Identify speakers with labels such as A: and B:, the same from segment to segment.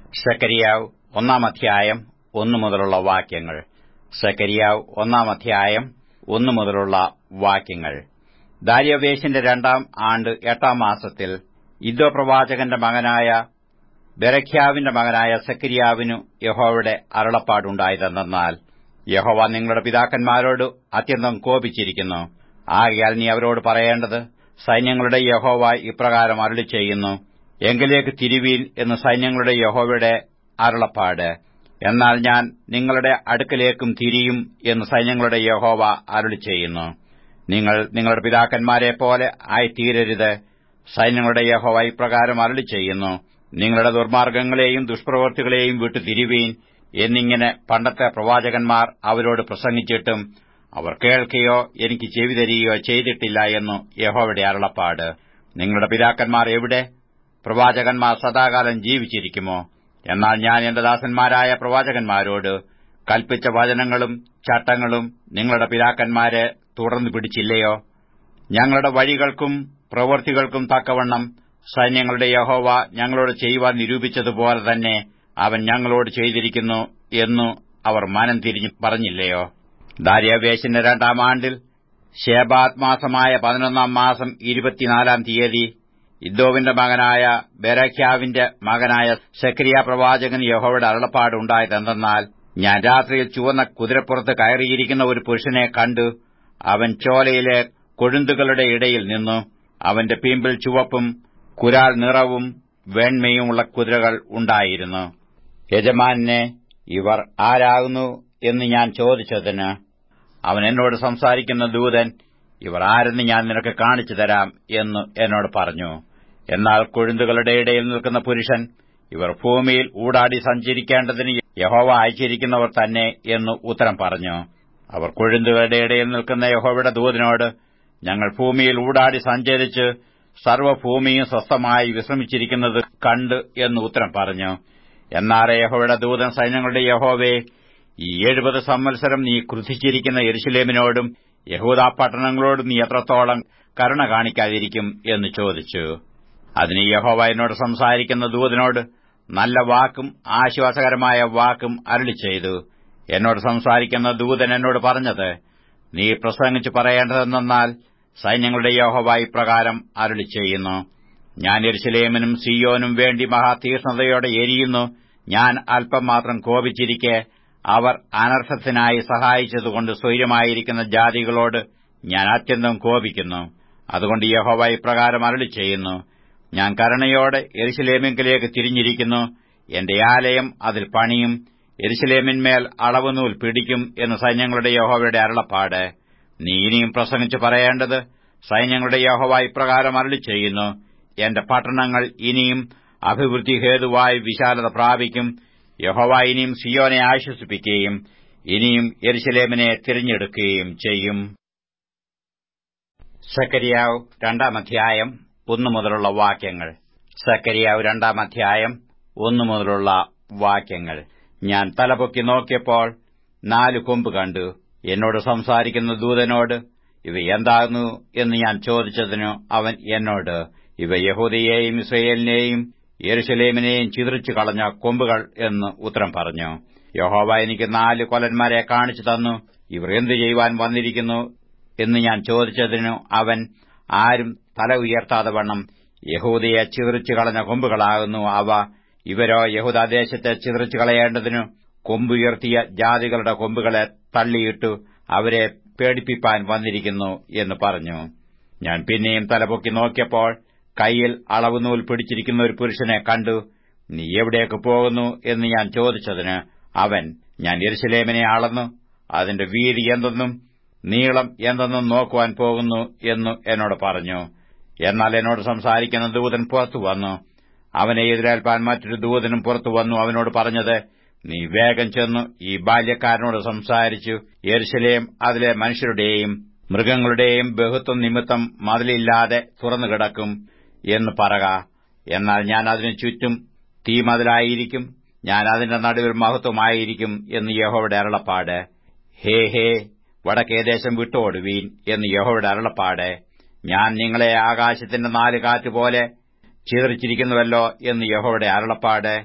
A: സെക്കരിയാവ് 1-ാം 1 മുതലുള്ള വാക്യങ്ങൾ. സെക്കരിയാവ് 1-ാം 1 മുതലുള്ള വാക്യങ്ങൾ. ദാര്യാവേശിന്റെ 2-ാം ആണ്ട് 8-ാം മാസത്തിൽ ഇദ്ദോ പ്രവാചകന്റെ മകനായ ബെരെഖ്യാവിന്റെ മകനായ സെക്കരിയാവിനു യഹോവയുടെ അരുളപ്പാടുണ്ടായതെന്നാൽ, യഹോവ നിങ്ങളുടെ പിതാക്കന്മാരോട് അത്യന്തം കോപിച്ചിരിക്കുന്നു. ആകയാൽ നീ അവരോട് പറയേണ്ടത്, സൈന്യങ്ങളുടെ യഹോവ ഇപ്രകാരം അരുളിച്ചെയ്യുന്നു, എങ്കിലേക്ക് തിരിവീൻ എന്ന് സൈന്യങ്ങളുടെ യഹോവയുടെ അരുളപ്പാട്. എന്നാൽ ഞാൻ നിങ്ങളുടെ അടുക്കലേക്കും തിരിയും എന്ന് സൈന്യങ്ങളുടെ യഹോവ അരുളിച്ചെയ്യുന്നു. നിങ്ങൾ നിങ്ങളുടെ പിതാക്കന്മാരെപ്പോലെ ആയിത്തീരരുത്. സൈന്യങ്ങളുടെ യഹോവ ഇപ്രകാരം അരുളിച്ചെയ്യുന്നു, നിങ്ങളുടെ ദുർമാർഗ്ഗങ്ങളെയും ദുഷ്പ്രവൃത്തികളെയും വിട്ടു തിരിവീൻ എന്നിങ്ങനെ പണ്ടത്തെ പ്രവാചകന്മാർ അവരോട് പ്രസംഗിച്ചിട്ടും അവർ കേൾക്കുകയോ എനിക്ക് ചെവിതരികയോ ചെയ്തിട്ടില്ല എന്നു യഹോവയുടെ അരുളപ്പാട്. നിങ്ങളുടെ പിതാക്കന്മാർ എവിടെ? പ്രവാചകന്മാർ സദാകാലം ജീവിച്ചിരിക്കുമോ? എന്നാൽ ഞാൻ എന്റെ ദാസന്മാരായ പ്രവാചകന്മാരോട് കൽപ്പിച്ച വചനങ്ങളും ചട്ടങ്ങളും നിങ്ങളുടെ പിതാക്കന്മാരെ തുടർന്നു പിടിച്ചില്ലയോ? ഞങ്ങളുടെ വഴികൾക്കും പ്രവൃത്തികൾക്കും തക്കവണ്ണം സൈന്യങ്ങളുടെ യഹോവ ഞങ്ങളോട് ചെയ്യുവാൻ നിരൂപിച്ചതുപോലെ തന്നെ അവൻ ഞങ്ങളോട് ചെയ്തിരിക്കുന്നു എന്നു അവർ മനം തിരിഞ്ഞു പറഞ്ഞില്ലയോ? ദാര്യാവേശിന്റെ 2-ാം ആണ്ടിൽ ശേബാത് മാസമായ 11-ാം മാസം 24-ാം തീയതി ഇദ്ദോവിന്റെ മകനായ ബെരെഖ്യാവിന്റെ മകനായ സെക്കരിയാ പ്രവാചകന് യഹോവയുടെ അരുളപ്പാടുണ്ടായതെന്തെന്നാൽ, ഞാൻ രാത്രിയിൽ ചുവന്ന കുതിരപ്പുറത്ത് കയറിയിരിക്കുന്ന ഒരു പുരുഷനെ കണ്ടു. അവൻ ചോലയിലെ കൊഴുന്തുകളുടെ ഇടയിൽ നിന്നു. അവന്റെ പീമ്പിൽ ചുവപ്പും കുരാൽ നിറവും വെണ്മയുമുള്ള കുതിരകൾ ഉണ്ടായിരുന്നു. യജമാനെ, ഇവർ ആരാകുന്നു എന്ന് ഞാൻ ചോദിച്ചതിന് അവൻ എന്നോട് സംസാരിക്കുന്ന ദൂതൻ, ഇവർ ആരെന്ന് ഞാൻ നിനക്ക് കാണിച്ചു തരാം എന്ന് എന്നോട് പറഞ്ഞു. എന്നാൽ കൊഴുന്തുകളുടെ ഇടയിൽ നിൽക്കുന്ന പുരുഷൻ, ഇവർ ഭൂമിയിൽ ഊടാടി സഞ്ചരിക്കേണ്ടതിന് യഹോവ അയച്ചിരിക്കുന്നവർ തന്നെ എന്ന് ഉത്തരം പറഞ്ഞു. അവർ കൊഴുന്തുകളുടെ ഇടയിൽ നിൽക്കുന്ന യഹോവയുടെ ദൂതനോട്, ഞങ്ങൾ ഭൂമിയിൽ ഊടാടി സഞ്ചരിച്ച് സർവ്വഭൂമിയും സ്വസ്ഥമായി വിശ്രമിച്ചിരിക്കുന്നത് കണ്ട് എന്ന് ഉത്തരം പറഞ്ഞു. എന്നാറെ യഹോവയുടെ ദൂതൻ, സൈന്യങ്ങളുടെ യഹോവേ, ഈ 70 സംവത്സരം നീ ക്രുദ്ധിച്ചിരിക്കുന്ന യെരൂശലേമിനോടും യഹൂദാ പട്ടണങ്ങളോടും നീ എത്രത്തോളം കരുണ കാണിക്കാതിരിക്കും എന്ന് ചോദിച്ചു. അതിന് യഹോവ എന്നോട് സംസാരിക്കുന്ന ദൂതനോട് നല്ല വാക്കും ആശ്വാസകരമായ വാക്കും അരുളിച്ചെയ്തു. എന്നോട് സംസാരിക്കുന്ന ദൂതൻ എന്നോട് പറഞ്ഞത്, നീ പ്രസംഗിച്ചു പറയേണ്ടതെന്നാൽ, സൈന്യങ്ങളുടെ യഹോവ ഇപ്രകാരം അരുളിച്ചെയ്യുന്നു, ഞാൻ യെരൂശലേമിനും സീയോനും വേണ്ടി മഹാതീക്ഷ്ണതയോടെ എരിയുന്നു. ഞാൻ അല്പം മാത്രം കോപിച്ചിരിക്കെ അവർ അനർത്ഥത്തിനായി സഹായിച്ചതുകൊണ്ട് സ്വൈരമായിരിക്കുന്ന ജാതികളോട് ഞാൻ അത്യന്തം കോപിക്കുന്നു. അതുകൊണ്ട് യഹോവ ഇപ്രകാരം അരുളിച്ചെയ്യുന്നു, ഞാൻ കരുണയോടെ യെരൂശലേമിലേക്ക് തിരിഞ്ഞിരിക്കുന്നു. എന്റെ ആലയം അതിൽ പണിയും, യെരൂശലേമിന്മേൽ അളവുനൂൽ പിടിക്കും എന്ന് സൈന്യങ്ങളുടെ യഹോവയുടെ അരുളപ്പാട്. നീ ഇനിയും പ്രസംഗിച്ചു പറയേണ്ടത്, സൈന്യങ്ങളുടെ യഹോവ ഇപ്രകാരം അരുളിച്ചെയ്യുന്നു, എന്റെ പട്ടണങ്ങൾ ഇനിയും അഭിവൃദ്ധി ഹേതുവായി വിശാലത പ്രാപിക്കും. യഹോവ ഇനിയും സിയോനെ ആശ്വസിപ്പിക്കുകയും ഇനിയും യെരൂശലേമിനെ തിരഞ്ഞെടുക്കുകയും ചെയ്യും. സെക്കരിയാവ് 2-ാം 1 മുതലുള്ള വാക്യങ്ങൾ. സെക്കരിയാവ് 2-ാം 1 മുതലുള്ള വാക്യങ്ങൾ. ഞാൻ തലപൊക്കി നോക്കിയപ്പോൾ 4 കൊമ്പ് കണ്ടു. എന്നോട് സംസാരിക്കുന്ന ദൂതനോട്, ഇവ എന്താകുന്നു എന്ന് ഞാൻ ചോദിച്ചതിനു അവൻ എന്നോട്, ഇവ യഹൂദയെയും ഇസ്രായേലിനെയും യെരൂശലേമിനെയും ചിതറിച്ചു കളഞ്ഞ കൊമ്പുകൾ എന്ന് ഉത്തരം പറഞ്ഞു. യഹോവ എനിക്ക് 4 കൊലന്മാരെ കാണിച്ചു തന്നു. ഇവർ എന്തു ചെയ്യുവാൻ വന്നിരിക്കുന്നു എന്ന് ഞാൻ ചോദിച്ചതിനു അവൻ, ആരും തല ഉയർത്താതെ വണ്ണം യഹൂദയെ ചിതറിച്ചു കളഞ്ഞ കൊമ്പുകളാകുന്നു അവ. ഇവരോ യഹൂദാദേശത്തെ ചിതറിച്ചു കളയേണ്ടതിനു കൊമ്പുയർത്തിയ ജാതികളുടെ കൊമ്പുകളെ തള്ളിയിട്ടു അവരെ പേടിപ്പിപ്പാൻ വന്നിരിക്കുന്നു എന്ന് പറഞ്ഞു. ഞാൻ പിന്നെയും തലപൊക്കി നോക്കിയപ്പോൾ കൈയിൽ അളവുനൂൽ പിടിച്ചിരിക്കുന്ന ഒരു പുരുഷനെ കണ്ടു. നീ എവിടേക്ക് പോകുന്നു എന്ന് ഞാൻ ചോദിച്ചതിന് അവൻ, ഞാൻ യെരൂശലേമിനെ അളന്നു അതിന്റെ വീതി എന്തെന്നും നീളം എന്തെന്നും നോക്കുവാൻ പോകുന്നു എന്ന് എന്നോട് പറഞ്ഞു. എന്നാൽ എന്നോട് സംസാരിക്കുന്ന ദൂതൻ പുറത്തു വന്നു. അവനെ എതിരേൽപ്പാൻ മറ്റൊരു ദൂതനും പുറത്തു വന്നു. അവനോട് പറഞ്ഞത്, നീ വേഗം ചെന്നു ഈ ബാല്യക്കാരനോട് സംസാരിച്ചു, യെരൂശലേം അതിലെ മനുഷ്യരുടെയും മൃഗങ്ങളുടെയും ബഹുത്വം നിമിത്തം മതിലില്ലാതെ തുറന്നുകിടക്കും എന്ന് പറക. എന്നാൽ ഞാൻ അതിനു ചുറ്റും തീമതിലായിരിക്കും, ഞാൻ അതിന്റെ നടുവിൽ മഹത്വമായിരിക്കും എന്ന് യഹോവയുടെ അരുളപ്പാട്. ഹേ ഹേ, വടക്കേദേശം വിട്ടോടുവീൻ എന്ന് യഹോവയുടെ അരുളപ്പാട്. ഞാൻ നിങ്ങളെ ആകാശത്തിന്റെ 4 കാറ്റുപോലെ ചിതറിച്ചിരിക്കുന്നുവല്ലോ എന്ന് യഹോവയുടെ അരുളപ്പാട്.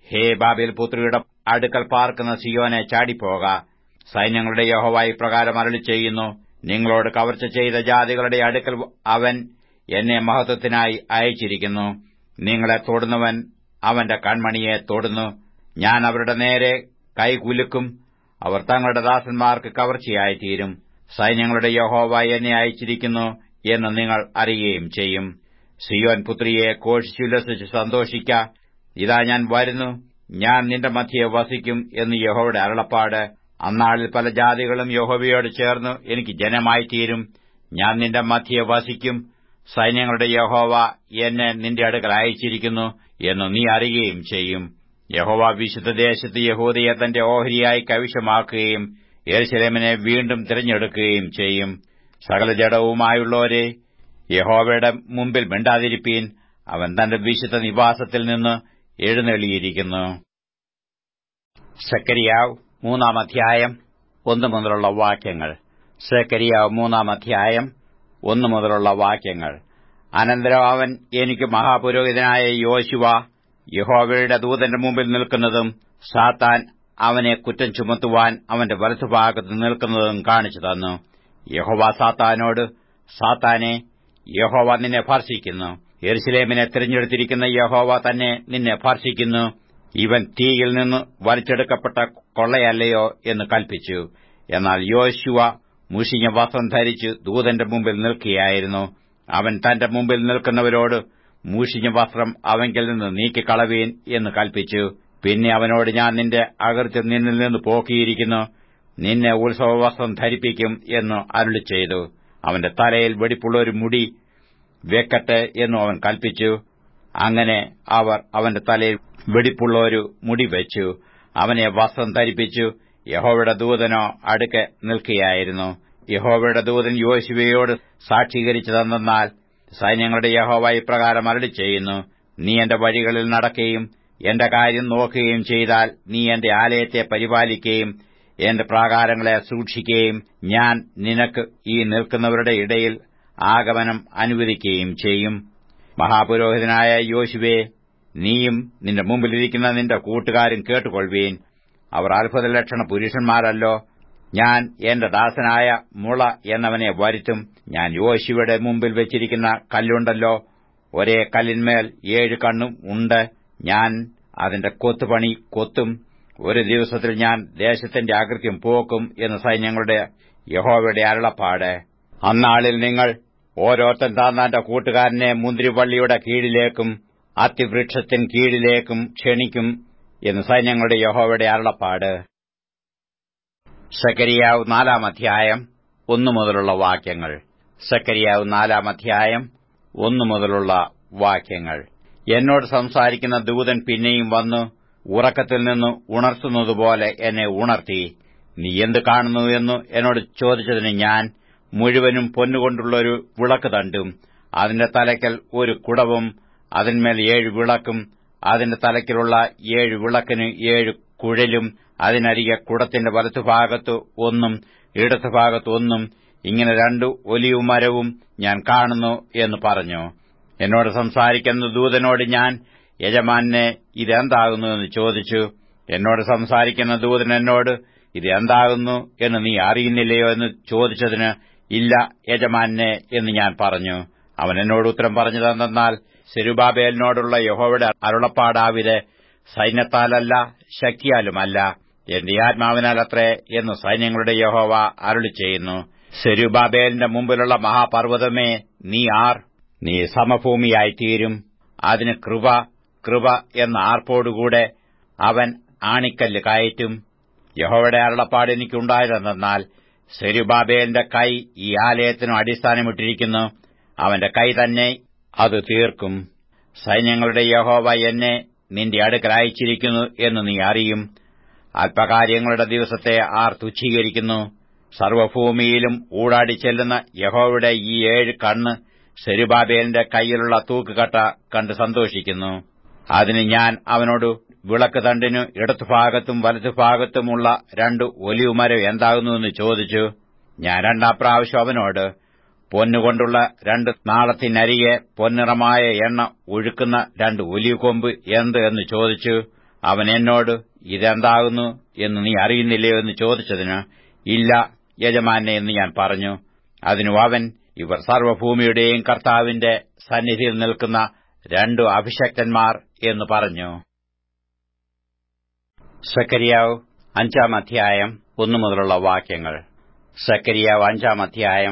A: ഹേ ബാബേൽ പുത്രിയുടെ അടുക്കൽ പാർക്കുന്ന സിയോനെ ചാടിപ്പോക. സൈന്യങ്ങളുടെ യഹോവ ഇപ്രകാരം അരുളിച്ചെയ്യുന്നു, നിങ്ങളോട് കവർച്ച ചെയ്ത ജാതികളുടെ അടുക്കൽ അവൻ എന്നെ മഹത്വത്തിനായി അയച്ചിരിക്കുന്നു. നിങ്ങളെ തൊടുന്നവൻ അവന്റെ കൺമണിയെ തൊടുന്നു. ഞാൻ അവരുടെ നേരെ കൈകുലുക്കും. അവർ തങ്ങളുടെ ദാസന്മാർക്ക് കവർച്ചയായിത്തീരും. സൈന്യങ്ങളുടെ യഹോവ എന്നെ അയച്ചിരിക്കുന്നു എന്ന് നിങ്ങൾ അറിയുകയും ചെയ്യും. സിയോൻ പുത്രിയെ ഘോഷിച്ചുല്ലസിച്ച് സന്തോഷിക്ക. ഇതാ ഞാൻ വരുന്നു, ഞാൻ നിന്റെ മധ്യയെ വസിക്കും എന്ന് യഹോവയുടെ അരുളപ്പാട്. അന്നാളിൽ പല ജാതികളും യഹോവയോട് ചേർന്ന് എനിക്ക് ജനമായിത്തീരും. ഞാൻ നിന്റെ മധ്യയെ വസിക്കും. സൈന്യങ്ങളുടെ യഹോവ എന്നെ നിന്റെ അടുക്കൽ അയച്ചിരിക്കുന്നു എന്ന് നീ അറിയുകയും ചെയ്യും. യഹോവ വിശുദ്ധദേശത്ത് യഹൂദയെ തന്റെ ഓഹരിയായി കൈവശമാക്കുകയും യെരൂശലേമിനെ വീണ്ടും തിരഞ്ഞെടുക്കുകയും ചെയ്യും. സകല ജഡവുമായുള്ളവരെ, യഹോവയുടെ മുമ്പിൽ മിണ്ടാതിരിപ്പീൻ. അവൻ തന്റെ വിശുദ്ധ നിവാസത്തിൽ നിന്ന് എഴുന്നള്ളിയിരിക്കുന്നു. സെക്കരിയാവ് 3-ാം അധ്യായം 1 മുതലുള്ള വാക്യങ്ങൾ. സെക്കരിയാവ് 3-ാം അധ്യായം 1 മുതലുള്ള വാക്യങ്ങൾ. അനന്തരം അവൻ എനിക്ക് മഹാപുരോഹിതനായ യോശുവ യഹോവയുടെ ദൂതന്റെ മുമ്പിൽ നിൽക്കുന്നതും സാത്താൻ അവനെ കുറ്റം ചുമത്തുവാൻ അവന്റെ വലത്തുഭാഗത്ത് നിൽക്കുന്നതും കാണിച്ചു തന്നു. യഹോവ സാത്താനോട്, സാത്താനെ, യഹോവ നിന്നെ ഭർഷിക്കുന്നു. യെരൂശലേമിനെ തിരഞ്ഞെടുത്തിരിക്കുന്ന യഹോവ തന്നെ നിന്നെ ഭർഷിക്കുന്നു. ഇവൻ തീയിൽ നിന്ന് വലിച്ചെടുക്കപ്പെട്ട കൊള്ളയല്ലയോ എന്ന് കൽപ്പിച്ചു. എന്നാൽ യോശുവ മുഷിഞ്ഞ വസ്ത്രം ധരിച്ച് ദൂതന്റെ മുമ്പിൽ നിൽക്കുകയായിരുന്നു. അവൻ തന്റെ മുമ്പിൽ നിൽക്കുന്നവരോട്, മുഷിഞ്ഞ വസ്ത്രം അവങ്കിൽ നിന്ന് നീക്കിക്കളവീൻ എന്ന് കൽപ്പിച്ചു. പിന്നെ അവനോട്, ഞാൻ നിന്റെ അകൃത്യം നിന്നിൽ നിന്ന് പോക്കിയിരിക്കുന്നു, നിന്നെ ഉത്സവവസ്ത്രം ധരിപ്പിക്കും എന്ന് അരുളിച്ചെയ്തു. അവന്റെ തലയിൽ വെടിപ്പുള്ള ഒരു മുടി വെക്കട്ടെ എന്നും അവൻ കൽപ്പിച്ചു. അങ്ങനെ അവർ അവന്റെ തലയിൽ വെടിപ്പുള്ള ഒരു മുടി വെച്ചു. അവനെ വസ്ത്രം ധരിപ്പിച്ചു. യഹോവയുടെ ദൂതനോ അടുക്കെ നിൽക്കുകയായിരുന്നു. യഹോവയുടെ ദൂതൻ യോശുവയോട് സാക്ഷീകരിച്ചതെന്നാൽ, സൈന്യങ്ങളുടെ യഹോവ ഇപ്രകാരം അരുളിച്ചെയ്യുന്നു, നീ എന്റെ വഴികളിൽ നടക്കുകയും എന്റെ കാര്യം നോക്കുകയും ചെയ്താൽ, നീ എന്റെ ആലയത്തെ പരിപാലിക്കുകയും എന്റെ പ്രാകാരങ്ങളെ സൂക്ഷിക്കുകയും ഞാൻ നിനക്ക് ഈ നിൽക്കുന്നവരുടെ ഇടയിൽ ആഗമനം അനുവദിക്കുകയും ചെയ്യും. മഹാപുരോഹിതനായ യോശുവേ, നീയും നിന്റെ മുമ്പിലിരിക്കുന്ന നിന്റെ കൂട്ടുകാരും കേട്ടുകൊള്ളുവീൻ. അവർ അത്ഭുതലക്ഷണ പുരുഷന്മാരല്ലോ. ഞാൻ എന്റെ ദാസനായ മുള എന്നവനെ വരുത്തും. ഞാൻ യോശുവയുടെ മുമ്പിൽ വെച്ചിരിക്കുന്ന കല്ലുണ്ടല്ലോ, ഒരേ കല്ലിന്മേൽ 7 കണ്ണും ഉണ്ട്. ഞാൻ അതിന്റെ കൊത്തുപണി കൊത്തും. ഒരു ദിവസത്തിൽ ഞാൻ ദേശത്തിന്റെ അകൃത്യം പോക്കും എന്ന് സൈന്യങ്ങളുടെ യഹോവയുടെ അരുളപ്പാട്. അന്നാളിൽ നിങ്ങൾ ഓരോരുത്തൻ താന്താന്റെ കൂട്ടുകാരനെ മുന്തിരിവള്ളിയുടെ കീഴിലേക്കും അത്തിവൃക്ഷത്തിൻ കീഴിലേക്കും ക്ഷണിക്കും എന്ന് സൈന്യങ്ങളുടെ യഹോവയുടെ അരുളപ്പാട്. സെക്കരിയാവ് 4-ാം അധ്യായം 1 മുതലുള്ള വാക്യങ്ങൾ. സെക്കരിയാവ് 4-ാം അധ്യായം 1 മുതലുള്ള വാക്യങ്ങൾ. എന്നോട് സംസാരിക്കുന്ന ദൂതൻ പിന്നെയും വന്നു ഉറക്കത്തിൽ നിന്ന് ഉണർത്തുന്നതുപോലെ എന്നെ ഉണർത്തി. നീ എന്ത് കാണുന്നു എന്ന് എന്നോട് ചോദിച്ചതിന് ഞാൻ, മുഴുവനും പൊന്നുകൊണ്ടുള്ളൊരു വിളക്ക് തണ്ടും അതിന്റെ തലയ്ക്കൽ ഒരു കുടവും അതിന്മേൽ 7 വിളക്കും അതിന്റെ തലയ്ക്കലുള്ള 7 വിളക്കിന് 7 കുഴലും അതിനരികെ കുടത്തിന്റെ വലത്തുഭാഗത്ത് ഒന്നും ഇടത്തുഭാഗത്ത് ഒന്നും, ഇങ്ങനെ 2 ഒലിവ് മരവും ഞാൻ കാണുന്നു എന്ന് പറഞ്ഞു. എന്നോട് സംസാരിക്കുന്ന ദൂതനോട് ഞാൻ, യജമാനെ, ഇതെന്താകുന്നു എന്ന് ചോദിച്ചു. എന്നോട് സംസാരിക്കുന്ന ദൂതൻ എന്നോട്, ഇതെന്താകുന്നു എന്ന് നീ അറിയുന്നില്ലയോ എന്ന് ചോദിച്ചതിന്, ഇല്ല യജമാനെ എന്ന് ഞാൻ പറഞ്ഞു. അവൻ എന്നോട് ഉത്തരം പറഞ്ഞതെന്നാൽ, സെരുബാബേലിനോടുള്ള യഹോവയുടെ അരുളപ്പാടാവിത്, സൈന്യത്താലല്ല ശക്തിയാലുമല്ല, എന്റെ ആത്മാവിനാലത്രേ എന്ന് സൈന്യങ്ങളുടെ യഹോവ അരുളിച്ചെയ്യുന്നു. സെരുബാബേലിന്റെ മുമ്പിലുള്ള മഹാപർവ്വതമേ, നീ ആർ? നീ സമഭൂമിയായിത്തീരും. അതിന് കൃപ കൃപ എന്ന ആർപ്പോടുകൂടെ അവൻ ആണിക്കല്ല് കയറ്റും. യഹോവയുടെ അരുളപ്പാട് എനിക്കുണ്ടായതെന്നാൽ, സെരുബാബേലിന്റെ കൈ ഈ ആലയത്തിനു അടിസ്ഥാനമിട്ടിരിക്കുന്നു. അവന്റെ കൈ തന്നെ അത് തീർക്കും. സൈന്യങ്ങളുടെ യഹോവ എന്നെ നിന്റെ അടുക്കൽ അയച്ചിരിക്കുന്നു എന്ന് നീ അറിയും. അല്പകാര്യങ്ങളുടെ ദിവസത്തെ ആർ തുച്ഛീകരിക്കുന്നു? സർവ്വഭൂമിയിലും ഊടാടിച്ചെല്ലുന്ന യഹോവയുടെ ഈ 7 കണ്ണ് സെരുബാബേലിന്റെ കൈയിലുള്ള തൂക്കുകട്ട കണ്ട് സന്തോഷിക്കുന്നു. അതിന് ഞാൻ അവനോട്, വിളക്ക് തണ്ടിനു ഇടത്തുഭാഗത്തും വലത്തുഭാഗത്തുമുള്ള 2 ഒലിവ് മരം എന്താകുന്നുവെന്ന് ചോദിച്ചു. ഞാൻ 2-ാം പ്രാവശ്യം അവനോട്, പൊന്നുകൊണ്ടുള്ള 2 നാളത്തിനരികെ പൊന്നിറമായ എണ്ണ ഒഴുക്കുന്ന 2 ഒലിവ് കൊമ്പ് എന്ത് എന്ന് ചോദിച്ചു. അവൻ എന്നോട്, ഇതെന്താകുന്നു എന്ന് നീ അറിയുന്നില്ലയോ എന്ന് ചോദിച്ചതിന്, ഇല്ല യജമാനെ എന്ന് ഞാൻ പറഞ്ഞു. അതിനു അവൻ, ഇവർ സർവ്വഭൂമിയുടെയും കർത്താവിന്റെ സന്നിധിയിൽ നിൽക്കുന്ന 2 അഭിഷക്തന്മാർ എന്ന് പറഞ്ഞു. സെഖര്യാവ് 5-ാം അധ്യായം 1 മുതലുള്ള വാക്യങ്ങൾ. സെഖര്യാവ് 5-ാം അധ്യായം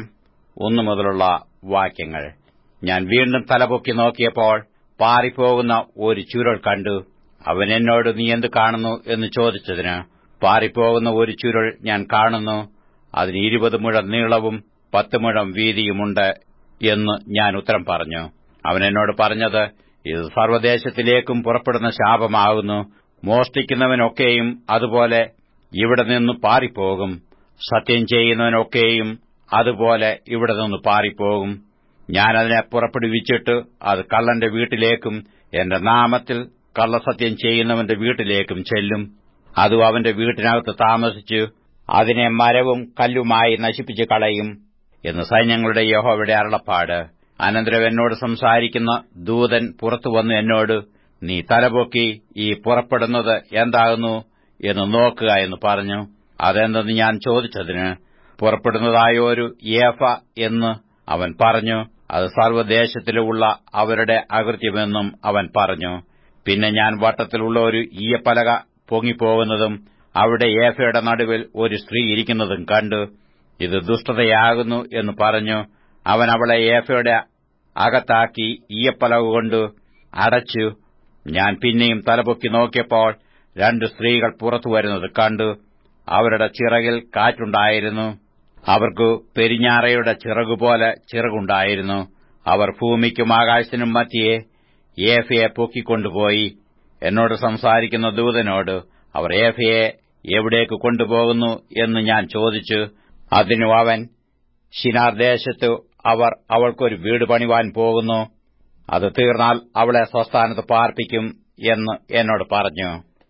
A: 1 മുതലുള്ള വാക്യങ്ങൾ. ഞാൻ വീണ്ടും തലപൊക്കി നോക്കിയപ്പോൾ പാറിപ്പോകുന്ന ഒരു ചുരുൾ കണ്ടു. അവൻ എന്നോട്, നീ എന്ത് കാണുന്നു എന്ന് ചോദിച്ചതിന്, പാറിപ്പോകുന്ന ഒരു ചുരുൾ ഞാൻ കാണുന്നു. അതിന് 20 മുഴം നീളവും 10 മുഴം വീതിയുമുണ്ട് എന്ന് ഞാൻ ഉത്തരം പറഞ്ഞു. അവൻ എന്നോട് പറഞ്ഞത്, ഇത് സർവ്വദേശത്തിലേക്കും പുറപ്പെടുന്ന ശാപമാകുന്നു. മോഷ്ടിക്കുന്നവനൊക്കെയും അതുപോലെ ഇവിടെ നിന്ന് പാറിപ്പോകും. സത്യം ചെയ്യുന്നവനൊക്കെയും അതുപോലെ ഇവിടെ നിന്ന് പാറിപ്പോകും. ഞാൻ അതിനെ പുറപ്പെടുവിച്ചിട്ട് അത് കള്ളന്റെ വീട്ടിലേക്കും എന്റെ നാമത്തിൽ കള്ളസത്യം ചെയ്യുന്നവന്റെ വീട്ടിലേക്കും ചെല്ലും. അതും അവന്റെ വീട്ടിനകത്ത് താമസിച്ചു അതിനെ മരവും കല്ലുമായി നശിപ്പിച്ചു കളയും എന്ന് സൈന്യങ്ങളുടെ യഹോവയുടെ അരുളപ്പാട്. അനന്തരം എന്നോട് സംസാരിക്കുന്ന ദൂതൻ പുറത്തുവന്ന് എന്നോട്, നീ തലപൊക്കി ഈ പുറപ്പെടുന്നത് എന്താകുന്നു എന്ന് നോക്കുക എന്ന് പറഞ്ഞു. അതെന്തെന്ന് ഞാൻ ചോദിച്ചതിന്, പുറപ്പെടുന്നതായ ഒരു ഏഫ എന്ന് അവൻ പറഞ്ഞു. അത് സർവ്വദേശത്തിലുള്ള അവരുടെ അകൃത്യമെന്നും അവൻ പറഞ്ഞു. പിന്നെ ഞാൻ വട്ടത്തിലുള്ള ഒരു ഈയപ്പലക പൊങ്ങിപ്പോകുന്നതും അവിടെ ഏഫയുടെ നടുവിൽ ഒരു സ്ത്രീ ഇരിക്കുന്നതും കണ്ടു. ഇത് ദുഷ്ടതയാകുന്നു എന്ന് പറഞ്ഞു. അവൻ അവളെ ഏഫയുടെ അകത്താക്കി ഈയപ്പലക കൊണ്ട് അടച്ചു. ഞാൻ പിന്നെയും തലപൊക്കി നോക്കിയപ്പോൾ 2 സ്ത്രീകൾ പുറത്തു വരുന്നത് കണ്ടു. അവരുടെ ചിറകിൽ കാറ്റുണ്ടായിരുന്നു. അവർക്ക് പെരിഞ്ഞാറയുടെ ചിറകുപോലെ ചിറകുണ്ടായിരുന്നു. അവർ ഭൂമിക്കും ആകാശത്തിനും മധ്യേ ഏഫയെ പൊക്കിക്കൊണ്ടുപോയി. എന്നോട് സംസാരിക്കുന്ന ദൂതനോട്, അവർ ഏഫയെ എവിടേക്ക് കൊണ്ടുപോകുന്നു എന്ന് ഞാൻ ചോദിച്ചു. അതിനു അവൻ, ശിനാർ ദേശത്ത് അവർ അവൾക്കൊരു വീട് പണിവാൻ പോകുന്നു. അത് തീർന്നാൽ അവളെ സ്വസ്ഥാനത്ത് പാർപ്പിക്കും എന്ന് എന്നോട് പറഞ്ഞു.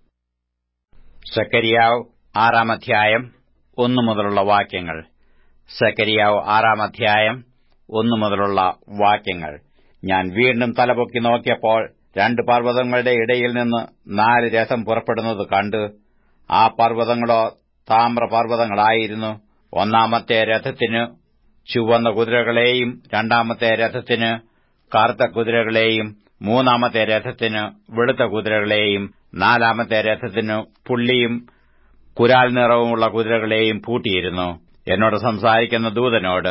A: സെഖര്യാവ് 6-ാം അധ്യായം 1 മുതലുള്ള വാക്യങ്ങൾ. സെഖര്യാവ് 6-ാം അധ്യായം 1 മുതലുള്ള വാക്യങ്ങൾ. ഞാൻ വീണ്ടും തലപൊക്കി നോക്കിയപ്പോൾ 2 പർവ്വതങ്ങളുടെ ഇടയിൽ നിന്ന് 4 രഥം പുറപ്പെടുന്നത് കണ്ടു. ആ പർവ്വതങ്ങളോ താമ്രപർവ്വതങ്ങളായിരുന്നു. 1-ാമത്തെ രഥത്തിന് ചുവന്ന കുതിരകളെയും 2-ാമത്തെ രഥത്തിന് കറുത്ത കുതിരകളെയും 3-ാമത്തെ രഥത്തിന് വെളുത്ത കുതിരകളെയും 4-ാമത്തെ രഥത്തിന് പുള്ളിയും കുരാൽ നിറവുമുള്ള കുതിരകളെയും പൂട്ടിയിരുന്നു. എന്നോട് സംസാരിക്കുന്ന ദൂതനോട്,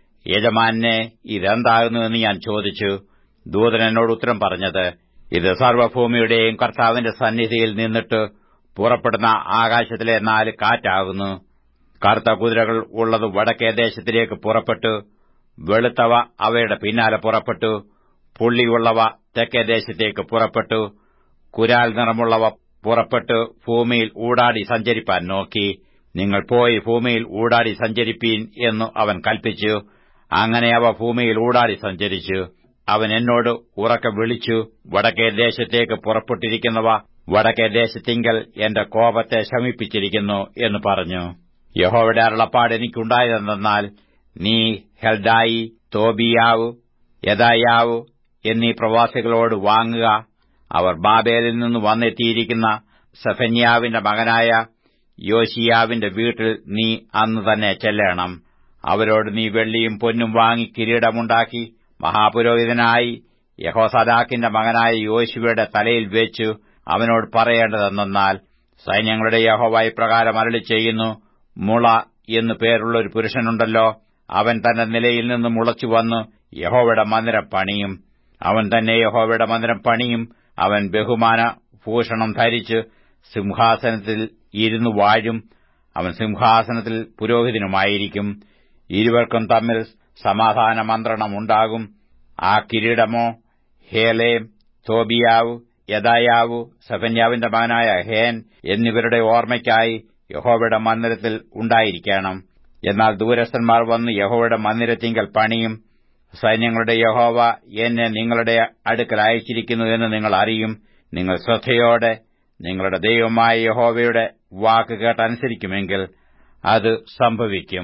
A: യജമാനെ, ഇതെന്താകുന്നു എന്ന് ഞാൻ ചോദിച്ചു. ദൂതൻ എന്നോട് ഉത്തരം പറഞ്ഞത്, ഇത് സർവ്വഭൂമിയുടെയും കർത്താവിന്റെ സന്നിധിയിൽ നിന്നിട്ട് പുറപ്പെടുന്ന ആകാശത്തിലെ 4 കാറ്റാകുന്നു. കറുത്ത കുതിരകൾ ഉള്ളത് വടക്കേ ദേശത്തിലേക്ക് പുറപ്പെട്ടു. വെളുത്തവ അവയുടെ പിന്നാലെ പുറപ്പെട്ടു. പുള്ളിയുള്ളവ തെക്കേ ദേശത്തേക്ക് പുറപ്പെട്ടു. കുരാൽ നിറമുള്ളവ പുറപ്പെട്ട് ഭൂമിയിൽ ഊടാടി സഞ്ചരിപ്പാൻ നോക്കി. നിങ്ങൾ പോയി ഭൂമിയിൽ ഊടാടി സഞ്ചരിപ്പീൻ എന്ന് അവൻ കൽപ്പിച്ചു. അങ്ങനെ അവ ഭൂമിയിൽ ഊടാടി സഞ്ചരിച്ചു. അവൻ എന്നോട് ഉറക്കെ വിളിച്ചു, വടക്കേ ദേശത്തേക്ക് പുറപ്പെട്ടിരിക്കുന്നവ വടക്കേ ദേശത്തിങ്കൽ എന്റെ കോപത്തെ ശമിപ്പിച്ചിരിക്കുന്നു എന്ന് പറഞ്ഞു. യഹോവയുടെ അരുളപ്പാട് എനിക്കുണ്ടായതെന്നാൽ, നീ ഹെൽദായി, തോബീയാവ്, യെദായാവ് എന്നീ പ്രവാസികളോട് വാങ്ങുക. അവർ ബാബേലിൽ നിന്ന് വന്നെത്തിയിരിക്കുന്ന സെഫന്യാവിന്റെ മകനായ യോശിയാവിന്റെ വീട്ടിൽ നീ അന്ന് തന്നെ ചെല്ലണം. അവരോട് നീ വെള്ളിയും പൊന്നും വാങ്ങി കിരീടമുണ്ടാക്കി മഹാപുരോഹിതനായി യഹോസദാക്കിന്റെ മകനായ യോശുവയുടെ തലയിൽ വെച്ചു അവനോട് പറയേണ്ടതെന്നാൽ, സൈന്യങ്ങളുടെ യഹോവ ഇപ്രകാരം അരുളിച്ചെയ്യുന്നു, മുള എന്നു പേരുള്ള ഒരു പുരുഷനുണ്ടല്ലോ, അവൻ തന്റെ നിലയിൽ നിന്ന് മുളച്ചുവന്ന് യഹോവയുടെ മന്ദിരം പണിയും. അവൻ തന്നെ യഹോവയുടെ മന്ദിരം പണിയും. അവൻ ബഹുമാന ഭൂഷണം ധരിച്ച് സിംഹാസനത്തിൽ ഇരുന്നു വാഴും. അവൻ സിംഹാസനത്തിൽ പുരോഹിതനുമായിരിക്കും. ഇരുവർക്കും തമ്മിൽ സമാധാന മന്ത്രണമുണ്ടാകും. ആ കിരീടമോ ഹേലേം, തോബിയാവ്, യെദായാവ്, സെഫന്യാവിന്റെ മകനായ ഹേൻ എന്നിവരുടെ ഓർമ്മയ്ക്കായി യഹോവയുടെ മന്ദിരത്തിൽ ഉണ്ടായിരിക്കണം. എന്നാൽ ദൂരസ്ഥന്മാർ വന്ന് യഹോവയുടെ മന്ദിരത്തിങ്കൽ പണിയും. സൈന്യങ്ങളുടെ യഹോവ എന്നെ നിങ്ങളുടെ അടുക്കൽ അയച്ചിരിക്കുന്നു എന്ന് നിങ്ങൾ അറിയും. നിങ്ങൾ ശ്രദ്ധയോടെ നിങ്ങളുടെ ദൈവമായ യഹോവയുടെ വാക്ക് കേട്ടനുസരിക്കുമെങ്കിൽ അത് സംഭവിക്കും.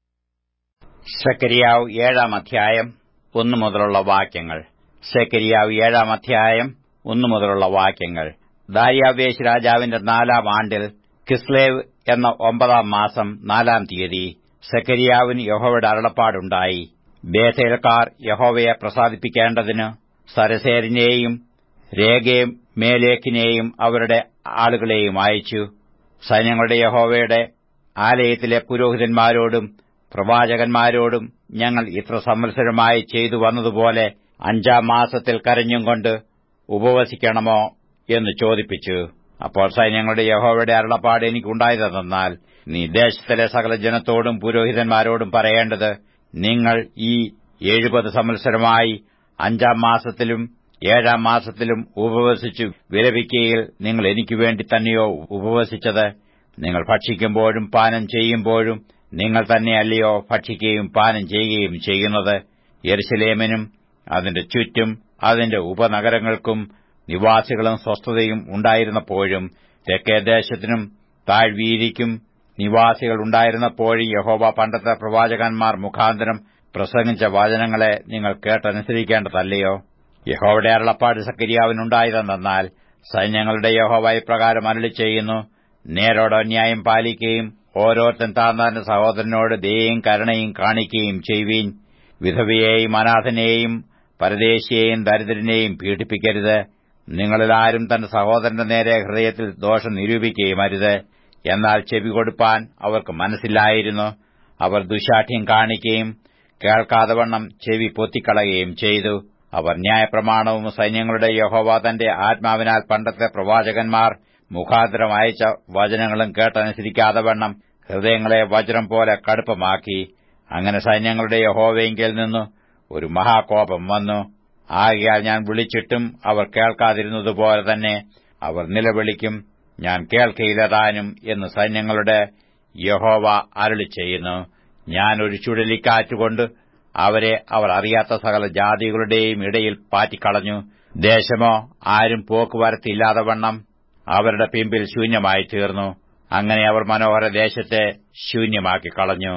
A: സെഖര്യാവ് 7-ാം അധ്യായം 1 മുതലുള്ള വാക്യങ്ങൾ. സെഖര്യാവ് 7-ാം അധ്യായം 1 മുതലുള്ള വാക്യങ്ങൾ. ദാര്യാവേശ് രാജാവിന്റെ 4-ാം ആണ്ടിൽ കിസ്ലേവ് എന്ന 9-ാം മാസം 4-ാം തീയതി സെഖര്യാവിന് യഹോവയുടെ അരുളപ്പാടുണ്ടായി. ബേഥേൽക്കാർ യഹോവയെ പ്രസാദിപ്പിക്കേണ്ടതിന് സരസേരിനെയും രേഗേം മേലേക്കിനെയും അവരുടെ ആളുകളെയും അയച്ചു. സൈന്യങ്ങളുടെ യഹോവയുടെ ആലയത്തിലെ പുരോഹിതന്മാരോടും പ്രവാചകന്മാരോടും ഞങ്ങൾ ഇത്ര സംവത്സരമായി ചെയ്തു വന്നതുപോലെ 5-ാം മാസത്തിൽ കരഞ്ഞും കൊണ്ട് ഉപവസിക്കണമോ എന്ന് ചോദിപ്പിച്ചു. അപ്പോൾ സൈന്യങ്ങളുടെ യഹോവയുടെ അരുളപ്പാട് എനിക്കുണ്ടായതെന്നാൽ, നീ ദേശത്തിലെ സകല ജനത്തോടും പുരോഹിതന്മാരോടും പറയേണ്ടത്, നിങ്ങൾ ഈ 70 സംവത്സരമായി 5-ാം മാസത്തിലും 7-ാം മാസത്തിലും ഉപവസിച്ചു വിലപിക്കയിൽ നിങ്ങൾ എനിക്കുവേണ്ടി തന്നെയോ ഉപവസിച്ചത്? നിങ്ങൾ ഭക്ഷിക്കുമ്പോഴും പാനം ചെയ്യുമ്പോഴും നിങ്ങൾ തന്നെയല്ലയോ ഭക്ഷിക്കുകയും പാനം ചെയ്യുകയും ചെയ്യുന്നത്? യെരുശലേമിനും അതിന്റെ ചുറ്റും അതിന്റെ ഉപനഗരങ്ങൾക്കും നിവാസികളും സ്വസ്ഥതയും ഉണ്ടായിരുന്നപ്പോഴും തെക്കേദേശത്തിനും താഴ്വീതിക്കും നിവാസികൾ ഉണ്ടായിരുന്നപ്പോഴും യഹോവ പണ്ടത്തെ പ്രവാചകന്മാർ മുഖാന്തരം പ്രസംഗിച്ച വചനങ്ങളെ നിങ്ങൾ കേട്ടനുസരിക്കേണ്ടതല്ലയോ? യഹോവയുടെ അരുളപ്പാട് സെഖര്യാവിനുണ്ടായതെന്നാൽ, സൈന്യങ്ങളുടെ യഹോവ ഇപ്രകാരം അരുളിച്ചെയ്യുന്നു, നേരോട് അന്യായം പാലിക്കുകയും ഓരോരുത്തൻ താന്താന്റെ സഹോദരനോട് ദയയും കരുണയും കാണിക്കുകയും ചെയ്യുവീൻ. വിധവയെയും അനാഥനെയും പരദേശിയെയും ദരിദ്രനെയും പീഡിപ്പിക്കരുത്. നിങ്ങളിൽ ആരും തന്റെ സഹോദരന്റെ നേരെ ഹൃദയത്തിൽ ദോഷം നിരൂപിക്കുകയും അരുത്. എന്നാൽ ചെവി കൊടുപ്പാൻ അവർക്ക് മനസ്സില്ലായിരുന്നു. അവർ ദുശ്ശാഠ്യം കാണിക്കുകയും കേൾക്കാതെ വണ്ണം ചെവി പൊത്തിക്കളയുകയും ചെയ്തു. അവർ ന്യായപ്രമാണവും സൈന്യങ്ങളുടെ യഹോവ തന്റെ ആത്മാവിനാൽ പണ്ടത്തെ പ്രവാചകന്മാർ മുഖാന്തരം അയച്ച വചനങ്ങളും കേട്ടനുസരിക്കാതെ വണ്ണം ഹൃദയങ്ങളെ വജ്രം പോലെ കടുപ്പമാക്കി. അങ്ങനെ സൈന്യങ്ങളുടെ യഹോവയെങ്കിൽ നിന്ന് ഒരു മഹാകോപം വന്നു. ആകയാൽ ഞാൻ വിളിച്ചിട്ടും അവർ കേൾക്കാതിരുന്നതുപോലെ തന്നെ അവർ നിലവിളിക്കും, ഞാൻ കേൾക്കയില്ലതാനും എന്ന് സൈന്യങ്ങളുടെ യഹോവ അരുളിച്ചെയ്യുന്നു. ഞാൻ ഒരു ചുഴലിക്കാറ്റുകൊണ്ട് അവരെ അവർ അറിയാത്ത സകല ജാതികളുടെയും ഇടയിൽ പാറ്റിക്കളഞ്ഞു. ദേശമോ ആരും പോക്കുവരത്തില്ലാതെ വണ്ണം അവരുടെ പിമ്പിൽ ശൂന്യമായി തീർന്നു. അങ്ങനെ അവർ മനോഹര ദേശത്തെ ശൂന്യമാക്കി കളഞ്ഞു.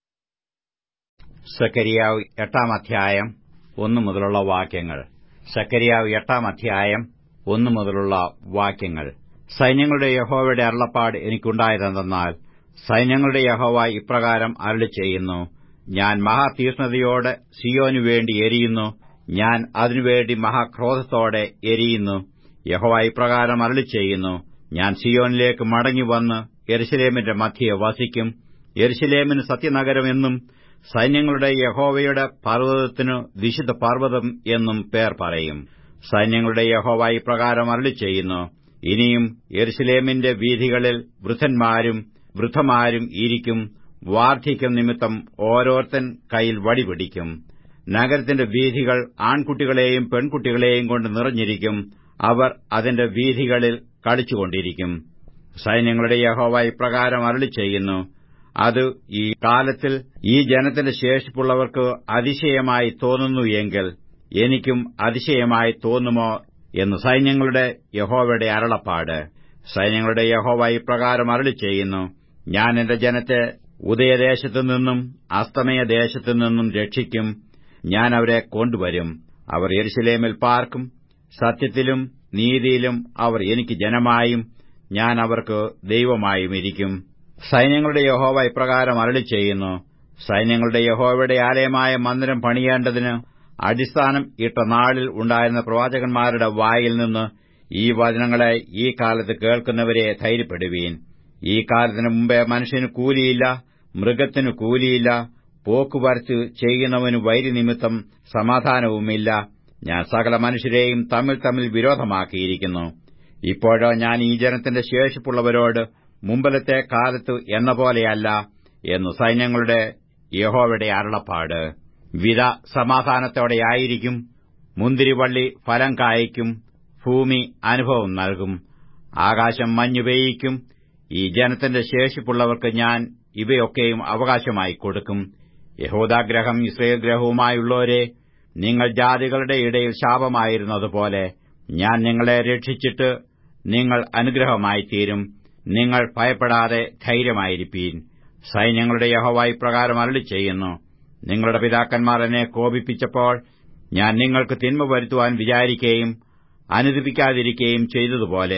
A: സെഖര്യാവ് 8-ാം അധ്യായം 1 മുതലുള്ള വാക്യങ്ങൾ. സെഖര്യാവ് 8-ാം അധ്യായം 1 മുതലുള്ള വാക്യങ്ങൾ. സൈന്യങ്ങളുടെ യഹോവയുടെ അരുളപ്പാട് എനിക്കുണ്ടായതെന്നാൽ, സൈന്യങ്ങളുടെ യഹോവ ഇപ്രകാരം അരുളിച്ചെയ്യുന്നു, ഞാൻ മഹാതീക്ഷ്ണതയോടെ സിയോനുവേണ്ടി എരിയുന്നു. ഞാൻ അതിനുവേണ്ടി മഹാക്രോധത്തോടെ എരിയുന്നു. യഹോവ ഇപ്രകാരം അരുളിച്ചെയ്യുന്നു, ഞാൻ സിയോനിലേക്ക് മടങ്ങിവന്ന് യെരുശലേമിന്റെ മധ്യേ വസിക്കും. യെരുശലേമിന് സത്യനഗരമെന്നും സൈന്യങ്ങളുടെ യഹോവയുടെ പർവ്വതത്തിനു വിശുദ്ധ പർവ്വതം എന്നും പേർ പറയും. സൈന്യങ്ങളുടെ യഹോവ ഇപ്രകാരം അരുളിച്ചെയ്യുന്നു, ഇനിയും യെരുശലേമിന്റെ വീഥികളിൽ വൃദ്ധന്മാരും വൃദ്ധമാരും ഇരിക്കും. വാർദ്ധക്യം നിമിത്തം ഓരോരുത്തൻ കയ്യിൽ വടി പിടിക്കും. നഗരത്തിന്റെ വീഥികൾ ആൺകുട്ടികളെയും പെൺകുട്ടികളെയും കൊണ്ട് നിറഞ്ഞിരിക്കും. അവർ അതിന്റെ വീഥികളിൽ കളിച്ചുകൊണ്ടിരിക്കും. സൈന്യങ്ങളുടെ യഹോവ ഇപ്രകാരം അരുളിച്ചെയ്യുന്നു, അത് ഈ കാലത്തിൽ ഈ ജനത്തിന്റെ ശേഷിപ്പുള്ളവർക്ക് അതിശയമായി തോന്നുന്നു എങ്കിൽ എനിക്കും അതിശയമായി തോന്നുമോ എന്ന് സൈന്യങ്ങളുടെ യഹോവയുടെ അരുളപ്പാട്. സൈന്യങ്ങളുടെ യഹോവ ഇപ്രകാരം അരുളിച്ചെയ്യുന്നു, ഞാൻ എന്റെ ജനത്തെ ഉദയദേശത്തുനിന്നും അസ്തമയദേശത്തുനിന്നും രക്ഷിക്കും. ഞാൻ അവരെ കൊണ്ടുവരും. അവർ യെരുശലേമിൽ പാർക്കും. സത്യത്തിലും നീതിയിലും അവർ എനിക്ക് ജനമായും ഞാൻ അവർക്ക് ദൈവമായും ഇരിക്കും. സൈന്യങ്ങളുടെ യഹോവ ഇപ്രകാരം അരുളിച്ചെയ്യുന്നു, സൈന്യങ്ങളുടെ യഹോവയുടെ ആലയമായ മന്ദിരം പണിയേണ്ടതിന് അടിസ്ഥാനം ഇട്ട നാളിൽ ഉണ്ടായിരുന്ന പ്രവാചകന്മാരുടെ വായിൽ നിന്ന് ഈ വചനങ്ങളെ ഈ കാലത്ത് കേൾക്കുന്നവരെ ധൈര്യപ്പെടുവീൻ. ഈ കാലത്തിന് മുമ്പേ മനുഷ്യന് കൂലിയില്ല, മൃഗത്തിനു കൂലിയില്ല, പോക്കുവരത്ത് ചെയ്യുന്നവന് വൈരിനിമിത്തം സമാധാനവുമില്ല. ഞാൻ സകല മനുഷ്യരെയും തമ്മിൽ തമ്മിൽ വിരോധമാക്കിയിരിക്കുന്നു. ഇപ്പോഴോ ഞാൻ ഈ ജനത്തിന്റെ ശേഷിപ്പുള്ളവരോട് മുമ്പിലത്തെ കാലത്ത് എന്ന പോലെയല്ല എന്ന് സൈന്യങ്ങളുടെ യഹോവയുടെ അരുളപ്പാട്. വിത സമാധാനത്തോടെയായിരിക്കും. മുന്തിരിവള്ളി ഫലം കായ്ക്കും. ഭൂമി അനുഭവം നൽകും. ആകാശം മഞ്ഞു പെയ്യിക്കും. ഈ ജനത്തിന്റെ ശേഷിപ്പുള്ളവർക്ക് ഞാൻ ഇവയൊക്കെയും അവകാശമായി കൊടുക്കും. യഹൂദാഗ്രഹം യിസ്രായേൽ ഗ്രഹവുമായുള്ളവരെ, നിങ്ങൾ ജാതികളുടെ ഇടയിൽ ശാപമായിരുന്നതുപോലെ ഞാൻ നിങ്ങളെ രക്ഷിച്ചിട്ട് നിങ്ങൾ അനുഗ്രഹമായിത്തീരും. നിങ്ങൾ ഭയപ്പെടാതെ ധൈര്യമായിരിപ്പീൻ. സൈന്യങ്ങളുടെ യഹോവ ഇപ്രകാരം അരുളിച്ചെയ്യുന്നു, നിങ്ങളുടെ പിതാക്കന്മാർ എന്നെ കോപിപ്പിച്ചപ്പോൾ ഞാൻ നിങ്ങൾക്ക് തിന്മ വരുത്തുവാൻ വിചാരിക്കുകയും അനുദപിക്കാതിരിക്കുകയും ചെയ്തതുപോലെ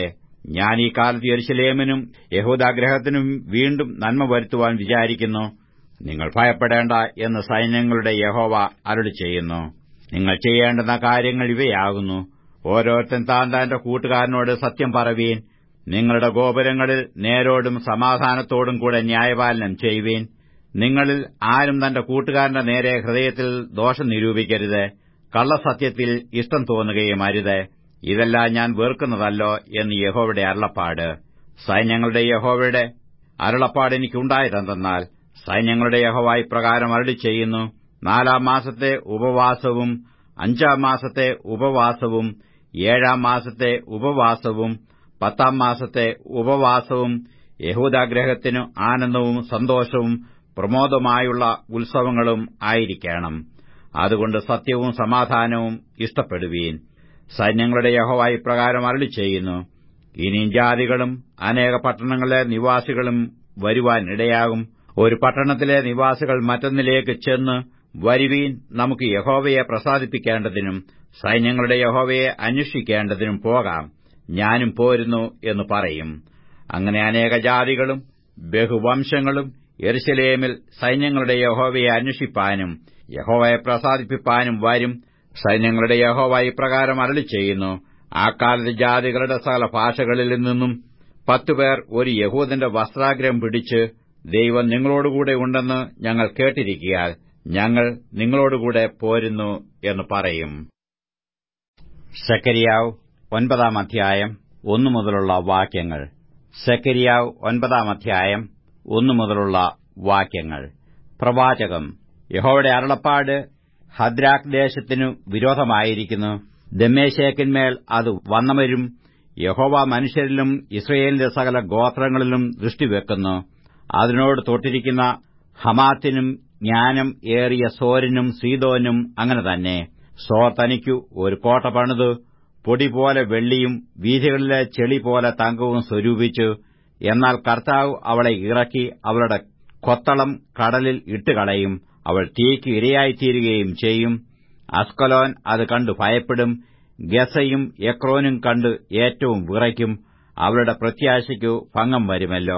A: ഞാൻ ഈ കാലത്ത് യെരൂശലേമിനും യഹൂദാഗൃഹത്തിനും വീണ്ടും നന്മ വരുത്തുവാൻ വിചാരിക്കുന്നു. നിങ്ങൾ ഭയപ്പെടേണ്ട എന്ന് സൈന്യങ്ങളുടെ യഹോവ അരുളിച്ചെയ്യുന്നു. നിങ്ങൾ ചെയ്യേണ്ടുന്ന കാര്യങ്ങൾ ഇവയാകുന്നു. ഓരോരുത്തൻ താൻ തന്റെ കൂട്ടുകാരനോട് സത്യം പറവീൻ. നിങ്ങളുടെ ഗോപുരങ്ങളിൽ നേരോടും സമാധാനത്തോടും കൂടെ ന്യായപാലനം ചെയ്യുവീൻ. നിങ്ങളിൽ ആരും തന്റെ കൂട്ടുകാരന്റെ നേരെ ഹൃദയത്തിൽ ദോഷം നിരൂപിക്കരുത്. കള്ളസത്യത്തിൽ ഇഷ്ടം തോന്നുകയും അരുത്. ഇതെല്ലാം ഞാൻ വെറുക്കുന്നതല്ലോ എന്ന് യഹോവയുടെ അരുളപ്പാട്. സൈന്യങ്ങളുടെ യഹോവയുടെ അരുളപ്പാട് എനിക്കുണ്ടായതെന്തെന്നാൽ, സൈന്യങ്ങളുടെ യഹോവ ഇപ്രകാരം അരുളിച്ചെയ്യുന്നു. 4 മാസത്തെ ഉപവാസവും 5 മാസത്തെ ഉപവാസവും 7 മാസത്തെ ഉപവാസവും 10 മാസത്തെ ഉപവാസവും യഹൂദാഗൃഹത്തിനു ആനന്ദവും സന്തോഷവും പ്രമോദമായുള്ള ഉത്സവങ്ങളും ആയിരിക്കണം. അതുകൊണ്ട് സത്യവും സമാധാനവും ഇഷ്ടപ്പെടുവീൻ. സൈന്യങ്ങളുടെ യഹോവ ഇപ്രകാരം അരുളിച്ചെയ്യുന്നു. ഇനിയും ജാതികളും അനേക പട്ടണങ്ങളിലെ നിവാസികളും വരുവാൻ ഇടയാകും. ഒരു പട്ടണത്തിലെ നിവാസികൾ മറ്റൊന്നിലേക്ക് ചെന്ന്, വരുവീൻ, നമുക്ക് യഹോവയെ പ്രസാദിപ്പിക്കേണ്ടതിനും സൈന്യങ്ങളുടെ യഹോവയെ അന്വേഷിക്കേണ്ടതിനും പോകാം, ഞാനും പോരുന്നു എന്ന് പറയും. അങ്ങനെ അനേക ജാതികളും ബഹുവംശങ്ങളും യെരൂശലേമിൽ സൈന്യങ്ങളുടെ യഹോവയെ അന്വേഷിപ്പാനും യഹോവയെ പ്രസാദിപ്പിപ്പാനും വരും. സൈന്യങ്ങളുടെ യഹോവ ഇപ്രകാരം അരുളിച്ചെയ്യുന്നു. ആ കാലത്ത് ജാതികളുടെ സകല ഭാഷകളിൽ നിന്നും 10 പേർ ഒരു യഹൂദന്റെ വസ്ത്രാഗ്രം പിടിച്ച്, ദൈവം നിങ്ങളോടുകൂടെ ഉണ്ടെന്ന് ഞങ്ങൾ കേട്ടിരിക്കയാൽ ഞങ്ങൾ നിങ്ങളോടുകൂടെ പോരുന്നു എന്ന് പറയും. സെക്കരിയാവ് 9 അധ്യായം 1 മുതലുള്ള വാക്യങ്ങൾ. സെക്കരിയാവ് 9 അധ്യായം 1 മുതലുള്ള വാക്യങ്ങൾ. പ്രവാചകം. യഹോവയുടെ അരുളപ്പാട് ഹദ്രാക്ക് ദേശത്തിനു വിരോധമായിരിക്കുന്നു. ദമ്മേശേക്കിന്മേൽ അത് വന്നവരും യഹോവ മനുഷ്യരിലും ഇസ്രയേലിന്റെ സകല ഗോത്രങ്ങളിലും ദൃഷ്ടിവെക്കുന്നു. അതിനോട് തൊട്ടിരിക്കുന്ന ഹമാത്തിനും ജ്ഞാനം ഏറിയ സോരിനും സീദോനും അങ്ങനെ തന്നെ. സോർ തനിക്കു ഒരു കോട്ട പണിതു, പൊടിപോലെ വെള്ളിയും വീഥികളിലെ ചെളിപോലെ തങ്കവും സ്വരൂപിച്ചു. എന്നാൽ കർത്താവ് അവളെ ഇറക്കി അവളുടെ കൊത്തളം കടലിൽ ഇട്ടുകളയും. അവൾ തീയ്ക്ക് ഇരയായിത്തീരുകയും ചെയ്യും. അസ്കലോൻ അത് കണ്ടു ഭയപ്പെടും. ഗസയും എക്രോനും കണ്ട് ഏറ്റവും വിറയ്ക്കും. അവളുടെ പ്രത്യാശയ്ക്കു ഭംഗം വരുമല്ലോ.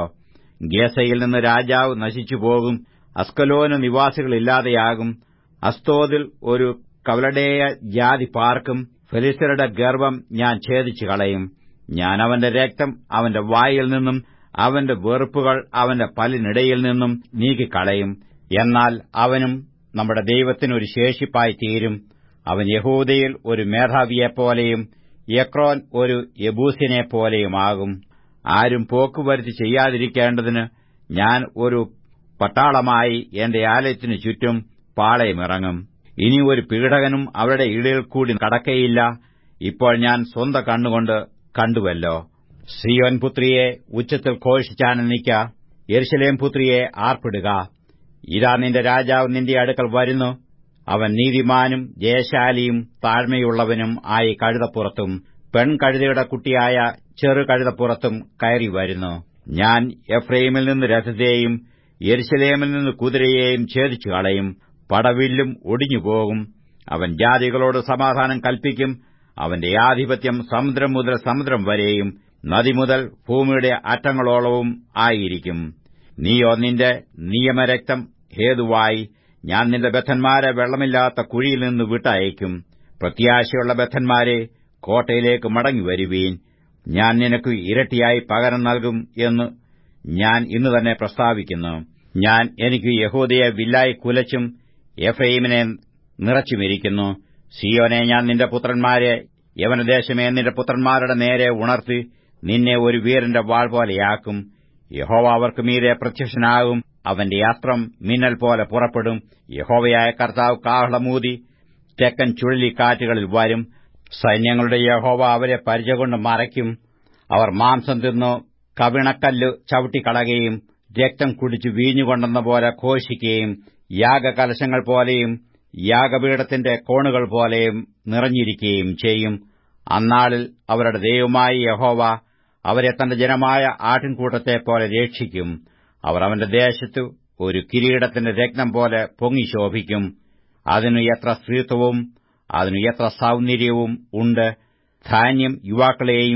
A: ഗസയിൽ നിന്ന് രാജാവ് നശിച്ചുപോകും. അസ്കലോന് നിവാസികളില്ലാതെയാകും. അസ്തോദിൽ ഒരു കവലഡേയ ജാതി പാർക്കും. ഫെലിസ്ത്യരുടെ ഗർവ്വം ഞാൻ ഛേദിച്ചു കളയും. ഞാൻ അവന്റെ രക്തം അവന്റെ വായിൽ നിന്നും അവന്റെ വെറുപ്പുകൾ അവന്റെ പല്ലിനിടയിൽ നിന്നും നീക്കിക്കളയും. എന്നാൽ അവനും നമ്മുടെ ദൈവത്തിനൊരു ശേഷിപ്പായി തീരും. അവൻ യഹൂദയിൽ ഒരു മേധാവിയെപ്പോലെയും എക്രോൻ ഒരു യെബൂസിനെപ്പോലെയുമാകും. ആരും പോക്കുവരുത്തി ചെയ്യാതിരിക്കേണ്ടതിന് ഞാൻ ഒരു പട്ടാളമായി എന്റെ ആലയത്തിനു ചുറ്റും പാളയമിറങ്ങും. ഇനി ഒരു പീഡകനും അവരുടെ ഇടയിൽ കൂടി കടക്കയില്ല. ഇപ്പോൾ ഞാൻ സ്വന്ത കണ്ണുകൊണ്ട് കണ്ടുവല്ലോ. സീയോൻ പുത്രിയെ ഉച്ചത്തിൽ ഘോഷിച്ചാനന്ദിക്ക. യെരൂശലേം പുത്രിയെ ആർപ്പിടുക. ഇതാ നിന്റെ രാജാവ് നിന്റെ അടുക്കൽ വരുന്നു. അവൻ നീതിമാനും ജയശാലിയും താഴ്മയുള്ളവനും ആയി കഴുതപ്പുറത്തും പെൺകഴുതയുടെ കുട്ടിയായ ചെറു കഴുതപ്പുറത്തും കയറി വരുന്നു. ഞാൻ എഫ്രൈമിൽ നിന്ന് രഥത്തെയും യെരൂശലേമിൽ നിന്ന് കുതിരയെയും ഛേദിച്ചു കളയും. പടവില്ലും ഒടിഞ്ഞുപോകും. അവൻ ജാതികളോട് സമാധാനം കൽപ്പിക്കും. അവന്റെ ആധിപത്യം സമുദ്രം മുതൽ സമുദ്രം വരെയും നദി മുതൽ ഭൂമിയുടെ അറ്റങ്ങളോളവും ആയിരിക്കും. നീയോ നിന്റെ നിയമരക്തം ഹേതുവായി ഞാൻ നിന്റെ ബദ്ധന്മാരെ വെള്ളമില്ലാത്ത കുഴിയിൽ നിന്ന് വിട്ടയക്കും. പ്രത്യാശയുള്ള ബദ്ധന്മാരെ, കോട്ടയിലേക്ക് മടങ്ങിവരുവീൻ. ഞാൻ നിനക്ക് ഇരട്ടിയായി പകരം നൽകും എന്ന് ഞാൻ ഇന്ന് തന്നെ പ്രസ്താവിക്കുന്നു. ഞാൻ എനിക്ക് യഹൂദയെ വില്ലായി കുലച്ചും എഫ്രൈമിനെ നിറച്ചുമിരിക്കുന്നു. സീയോനെ, ഞാൻ നിന്റെ പുത്രന്മാരെ, യവനദേശമേ, നിന്റെ പുത്രന്മാരുടെ നേരെ ഉണർത്തി നിന്നെ ഒരു വീരന്റെ വാൾ പോലെയാക്കും. യഹോവ അവർക്ക് മീതെ പ്രത്യക്ഷനാകും. അവന്റെ അസ്ത്രം മിന്നൽ പോലെ പുറപ്പെടും. യഹോവയായ കർത്താവ് കാഹളമൂതി തെക്കൻ ചുഴലിക്കാറ്റുകളിൽ വരും. സൈന്യങ്ങളുടെ യഹോവ അവരെ പരിചകൊണ്ട് മറയ്ക്കും. അവർ മാംസം തിന്നു കവിണക്കല്ല് ചവിട്ടിക്കളയുകയും രക്തം കുടിച്ചു വീഞ്ഞുകൊണ്ടെന്ന പോലെ ഘോഷിക്കുകയും യാഗകലശങ്ങൾ പോലെയും യാഗപീഠത്തിന്റെ കോണുകൾ പോലെയും നിറഞ്ഞിരിക്കുകയും ചെയ്യും. അന്നാളിൽ അവരുടെ ദൈവമായ യഹോവ അവരെ തന്റെ ജനമായ ആട്ടിൻകൂട്ടത്തെപ്പോലെ രക്ഷിക്കും. അവർ അവന്റെ ദേശത്ത് ഒരു കിരീടത്തിന്റെ രത്നം പോലെ പൊങ്ങിശോഭിക്കും. അതിനു എത്ര സ്ത്രീത്വവും അതിനു എത്ര സൗന്ദര്യവും ഉണ്ട്. ധാന്യം യുവാക്കളെയും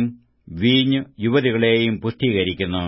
A: വീഞ്ഞ് യുവതികളെയും പുഷ്ടീകരിക്കുന്നു.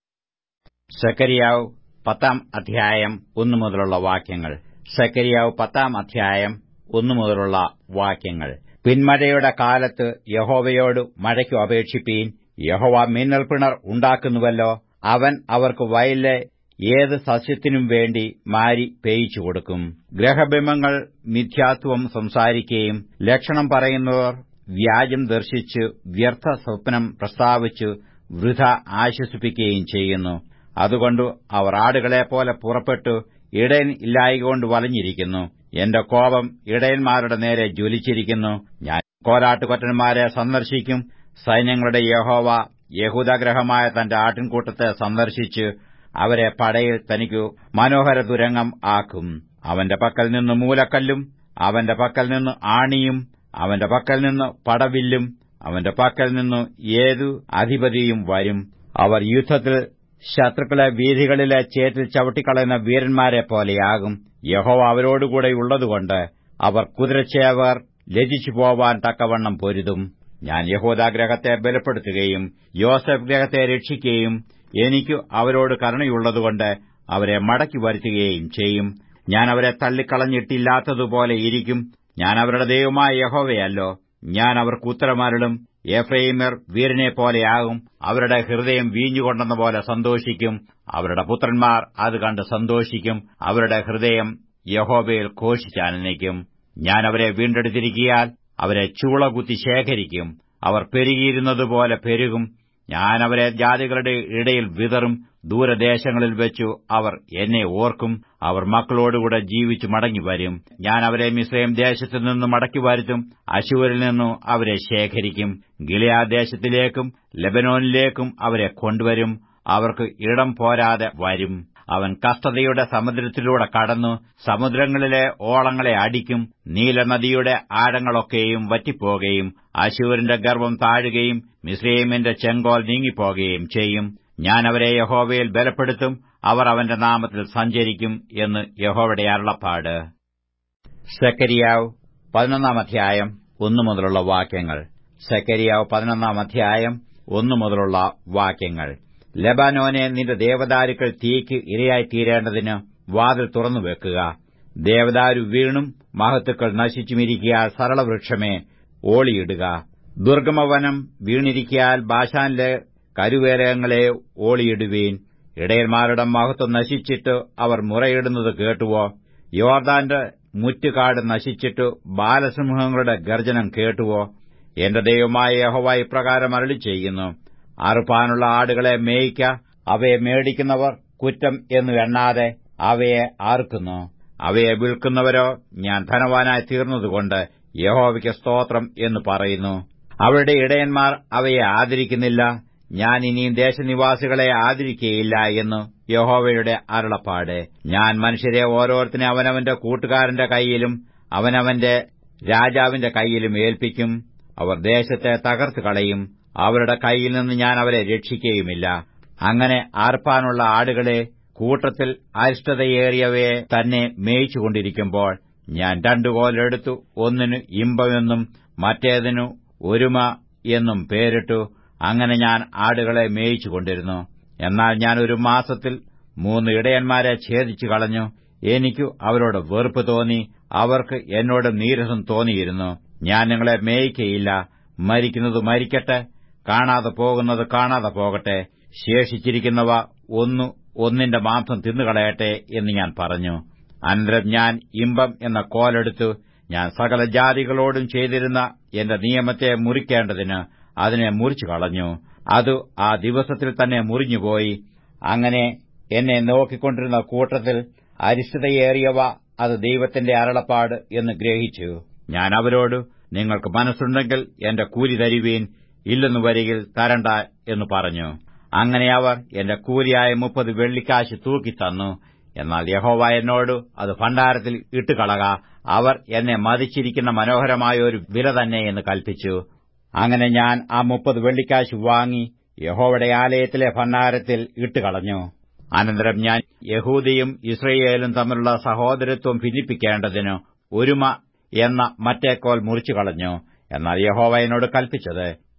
A: സെക്കരിയാവ് 10 അധ്യായം 1 മുതലുള്ള വാക്യങ്ങൾ. സെക്കരിയാവ് 10 അധ്യായം 1 മുതലുള്ള വാക്യങ്ങൾ. പിന്മഴയുടെ കാലത്ത് യഹോവയോട് മഴയ്ക്കു അപേക്ഷിപ്പീൻ. യഹോവ മിന്നൽപ്പിണർ ഉണ്ടാക്കുന്നുവല്ലോ. അവൻ അവർക്ക് വയലിലെ ഏത് സസ്യത്തിനും വേണ്ടി മാരി പേയിച്ചു കൊടുക്കും. ഗ്രഹബിംബങ്ങൾ മിഥ്യാത്വം സംസാരിക്കുകയും ലക്ഷണം പറയുന്നവർ വ്യാജം ദർശിച്ച് വ്യർത്ഥ സ്വപ്നം പ്രസ്താവിച്ച് വൃഥ ആശ്വസിപ്പിക്കുകയും ചെയ്യുന്നു. അതുകൊണ്ട് അവർ ആടുകളെപ്പോലെ പുറപ്പെട്ടു ഇടയൻ ഇല്ലായ്കൊണ്ട് വലഞ്ഞിരിക്കുന്നു. എന്റെ കോപം ഇടയന്മാരുടെ നേരെ ജ്വലിച്ചിരിക്കുന്നു. ഞാൻ കോലാട്ടുകൊറ്റന്മാരെ സന്ദർശിക്കും. സൈന്യങ്ങളുടെ യഹോവ യഹൂദാഗ്രഹമായ തന്റെ ആട്ടിൻകൂട്ടത്തെ സന്ദർശിച്ച് അവരെ പടയിൽ തനിക്കു മനോഹര തുരങ്കം ആക്കും. അവന്റെ പക്കൽ നിന്ന് മൂലക്കല്ലും അവന്റെ പക്കൽ നിന്ന് ആണിയും അവന്റെ പക്കൽ നിന്ന് പടവില്ലും അവന്റെ പക്കൽ നിന്ന് ഏതു അധിപതിയും വരും. അവർ യുദ്ധത്തിൽ ശത്രുക്കളെ വീഥികളിലെ ചേറ്റിൽ ചവിട്ടിക്കളയുന്ന വീരന്മാരെ പോലെയാകും. യഹോവ അവരോടുകൂടെയുള്ളതുകൊണ്ട് അവർ കുതിരച്ചേവർ ലജിച്ചു പോവാൻ തക്കവണ്ണം പൊരുതും. ഞാൻ യഹൂദാഗ്രഹത്തെ ബലപ്പെടുത്തുകയും യോസേഫ് ഗ്രഹത്തെ രക്ഷിക്കുകയും എനിക്കു അവരോട് കരുണയുള്ളതുകൊണ്ട് അവരെ മടക്കി വരുത്തുകയും ചെയ്യും. ഞാൻ അവരെ തള്ളിക്കളഞ്ഞിട്ടില്ലാത്തതുപോലെ ഇരിക്കും. ഞാൻ അവരുടെ ദൈവമായ യഹോവയല്ലോ. ഞാൻ അവർക്ക് ഉത്തരമരുളും. എഫ്രയീമ്യർ വീരനെപ്പോലെയാകും. അവരുടെ ഹൃദയം വീഞ്ഞുകൊണ്ടെന്ന പോലെ സന്തോഷിക്കും. അവരുടെ പുത്രന്മാർ അത് കണ്ട് സന്തോഷിക്കും. അവരുടെ ഹൃദയം യഹോവയിൽ ഘോഷിച്ചാനന്ദിക്കും. ഞാൻ അവരെ വീണ്ടെടുത്തിരിക്കിയാൽ അവരെ ചൂളകുത്തി ശേഖരിക്കും. അവർ പെരുകിയിരുന്നതുപോലെ പെരുകും. ഞാൻ അവരെ ജാതികളുടെ ഇടയിൽ വിതറും. ദൂരദേശങ്ങളിൽ വെച്ചു അവർ എന്നെ ഓർക്കും. അവർ മക്കളോടുകൂടെ ജീവിച്ചു മടങ്ങിവരും. ഞാൻ അവരെ മിസ്രയീം ദേശത്തുനിന്ന് മടക്കി വരുത്തും. അശ്ശൂരിൽ നിന്നു അവരെ ശേഖരിക്കും. ഗിലെയാദ് ദേശത്തിലേക്കും ലെബനോനിലേക്കും അവരെ കൊണ്ടുവരും. അവർക്ക് ഇടം പോരാതെ വരും. അവൻ കഷ്ടതയുടെ സമുദ്രത്തിലൂടെ കടന്നു സമുദ്രങ്ങളിലെ ഓളങ്ങളെ അടിക്കും. നീലനദിയുടെ ആഴങ്ങളൊക്കെയും വറ്റിപ്പോകുകയും അശ്ശൂരിന്റെ ഗർവ്വം താഴുകയും മിസ്രയീമിന്റെ ചെങ്കോൽ നീങ്ങിപ്പോകുകയും ചെയ്യും. ഞാൻ അവരെ യഹോവയിൽ ബലപ്പെടുത്തും. അവർ അവന്റെ നാമത്തിൽ സഞ്ചരിക്കും എന്ന് യഹോവയുടെ അരുളപ്പാട്. സെക്കരിയാവ് 11 അധ്യായം 1 മുതലുള്ള വാക്യങ്ങൾ. സെക്കരിയാവ് 11 അധ്യായം 1 മുതലുള്ള വാക്യങ്ങൾ. ലെബാനോനെ, നിന്റെ ദേവദാരുക്കൾ തീയ്ക്ക് ഇരയായിത്തീരേണ്ടതിന് വാതിൽ തുറന്നുവെക്കുക. ദേവദാരു വീണും മഹത്തുക്കൾ നശിച്ചുമിരിക്കയാൽ സരളവൃക്ഷമേ ഓളിയിടുക. ദുർഗമവനം വീണിരിക്കയാൽ ബാശാനിലെ കരുവേലകങ്ങളെ ഓളിയിടുവീൻ. ഇടയന്മാരുടെ മഹത്വം നശിച്ചിട്ട് അവർ മുറയിടുന്നത് കേട്ടുവോ? യോർദാന്റെ മുറ്റുകാട് നശിച്ചിട്ട് ബാലസിംഹങ്ങളുടെ ഗർജനം കേട്ടുവോ? എന്റെ ദൈവമായ യഹോവ ഇപ്രകാരം അരുളിച്ചെയ്യുന്നു: അറുപ്പാനുള്ള ആടുകളെ മേയിക്ക. അവയെ മേടിക്കുന്നവർ കുറ്റം എന്നു എണ്ണാതെ അവയെ അറുക്കുന്നു. അവയെ വിൽക്കുന്നവരോ ഞാൻ ധനവാനായി തീർന്നതുകൊണ്ട് യഹോവയ്ക്ക് സ്തോത്രം എന്ന് പറയുന്നു. അവരുടെ ഇടയന്മാർ അവയെ ആദരിക്കുന്നില്ല. ഞാൻ ഇനിയും ദേശനിവാസികളെ ആദരിക്കുകയില്ല എന്ന് യഹോവയുടെ അരുളപ്പാട്. ഞാൻ മനുഷ്യരെ ഓരോരുത്തരെ അവനവന്റെ കൂട്ടുകാരന്റെ കൈയിലും അവനവന്റെ രാജാവിന്റെ കൈയിലും ഏൽപ്പിക്കും. അവർ ദേശത്തെ തകർത്തു കളയും. അവരുടെ കൈയിൽ നിന്ന് ഞാൻ അവരെ രക്ഷിക്കുകയുമില്ല. അങ്ങനെ അറുപ്പാനുള്ള ആടുകളെ കൂട്ടത്തിൽ അരിഷ്ടതയേറിയവയെ തന്നെ മേയിച്ചുകൊണ്ടിരിക്കുമ്പോൾ ഞാൻ 2 കോലെടുത്തു. ഒന്നിനു ഇമ്പമെന്നും മറ്റേതിനു ഒരുമ എന്നും പേരിട്ടു. അങ്ങനെ ഞാൻ ആടുകളെ മേയിച്ചുകൊണ്ടിരുന്നു. എന്നാൽ ഞാൻ ഒരു മാസത്തിൽ 3 ഇടയന്മാരെ ഛേദിച്ചു കളഞ്ഞു. എനിക്കു അവരോട് വെറുപ്പ് തോന്നി. അവർക്ക് എന്നോട് നീരസം തോന്നിയിരുന്നു. ഞാൻ നിങ്ങളെ മേയിക്കയില്ല. മരിക്കുന്നത് മരിക്കട്ടെ, കാണാതെ പോകുന്നത് കാണാതെ പോകട്ടെ, ശേഷിച്ചിരിക്കുന്നവ ഒന്നിന്റെ മാംസം തിന്നുകളയട്ടെ എന്ന് ഞാൻ പറഞ്ഞു. അനന്തരം ഞാൻ ഇമ്പം എന്ന കോലെടുത്തു. ഞാൻ സകല ജാതികളോടും ചെയ്തിരുന്ന എന്റെ നിയമത്തെ മുറിക്കേണ്ടതിന് അതിനെ മുറിച്ചു കളഞ്ഞു. അത് ആ ദിവസത്തിൽ തന്നെ മുറിഞ്ഞുപോയി. അങ്ങനെ എന്നെ നോക്കിക്കൊണ്ടിരുന്ന കൂട്ടത്തിൽ അരിഷ്ടതയേറിയവ അത് ദൈവത്തിന്റെ അരുളപ്പാട് എന്ന് ഗ്രഹിച്ചു. ഞാൻ അവരോട്, നിങ്ങൾക്ക് മനസ്സുണ്ടെങ്കിൽ എന്റെ കൂലി തരുവീൻ, ഇല്ലെന്നു വരികിൽ തരണ്ട എന്ന് പറഞ്ഞു. അങ്ങനെ അവർ എന്റെ കൂലിയായ 30 വെള്ളിക്കാശ് തൂക്കിത്തന്നു. എന്നാൽ യഹോവ എന്നോട്, അത് ഭണ്ഡാരത്തിൽ ഇട്ടുകളക, അവർ എന്നെ മതിച്ചിരിക്കുന്ന മനോഹരമായ ഒരു വില തന്നെ എന്ന് കൽപ്പിച്ചു. അങ്ങനെ ഞാൻ ആ 30 വെള്ളിക്കാശ് വാങ്ങി യഹോവയുടെ ആലയത്തിലെ ഭണ്ഡാരത്തിൽ ഇട്ടുകളഞ്ഞു. അനന്തരം ഞാൻ യഹൂദയും ഇസ്രയേലും തമ്മിലുള്ള സഹോദരത്വം ഭിന്നിപ്പിക്കേണ്ടതിന് ഒരുമ എന്ന മറ്റേ കോൽ മുറിച്ചു കളഞ്ഞു. എന്നാൽ യഹോവ എന്നോട് കൽപ്പിച്ചത്,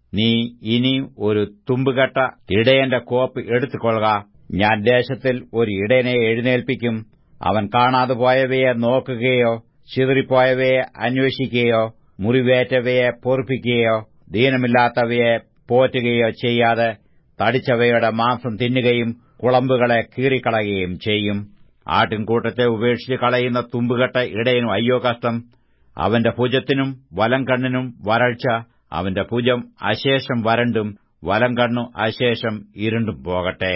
A: നീ ഇനിയും ഒരു തുമ്പുകെട്ട ഇടയന്റെ കോപ്പ് എടുത്തുകൊള്ളുക. ഞാൻ ദേശത്തിൽ ഒരു ഇടയനെ എഴുന്നേൽപ്പിക്കും. അവൻ കാണാതെ പോയവയെ നോക്കുകയോ ചിതറിപ്പോയവയെ അന്വേഷിക്കുകയോ മുറിവേറ്റവയെ പൊറുപ്പിക്കുകയോ ദീനമില്ലാത്തവയെ പോറ്റുകയോ ചെയ്യാതെ തടിച്ചവയുടെ മാംസം തിന്നുകയും കുളമ്പുകളെ കീറിക്കളയുകയും ചെയ്യും. ആട്ടിൻകൂട്ടത്തെ ഉപേക്ഷിച്ച് കളയുന്ന തുമ്പുകെട്ട ഇടയനും അയ്യോ കഷ്ടം. അവന്റെ ഭുജത്തിനും വലംകണ്ണിനും വരൾച്ച. അവന്റെ ഭുജം അശേഷം വരണ്ടും വലംകണ്ണു അശേഷം ഇരുണ്ടും പോകട്ടെ.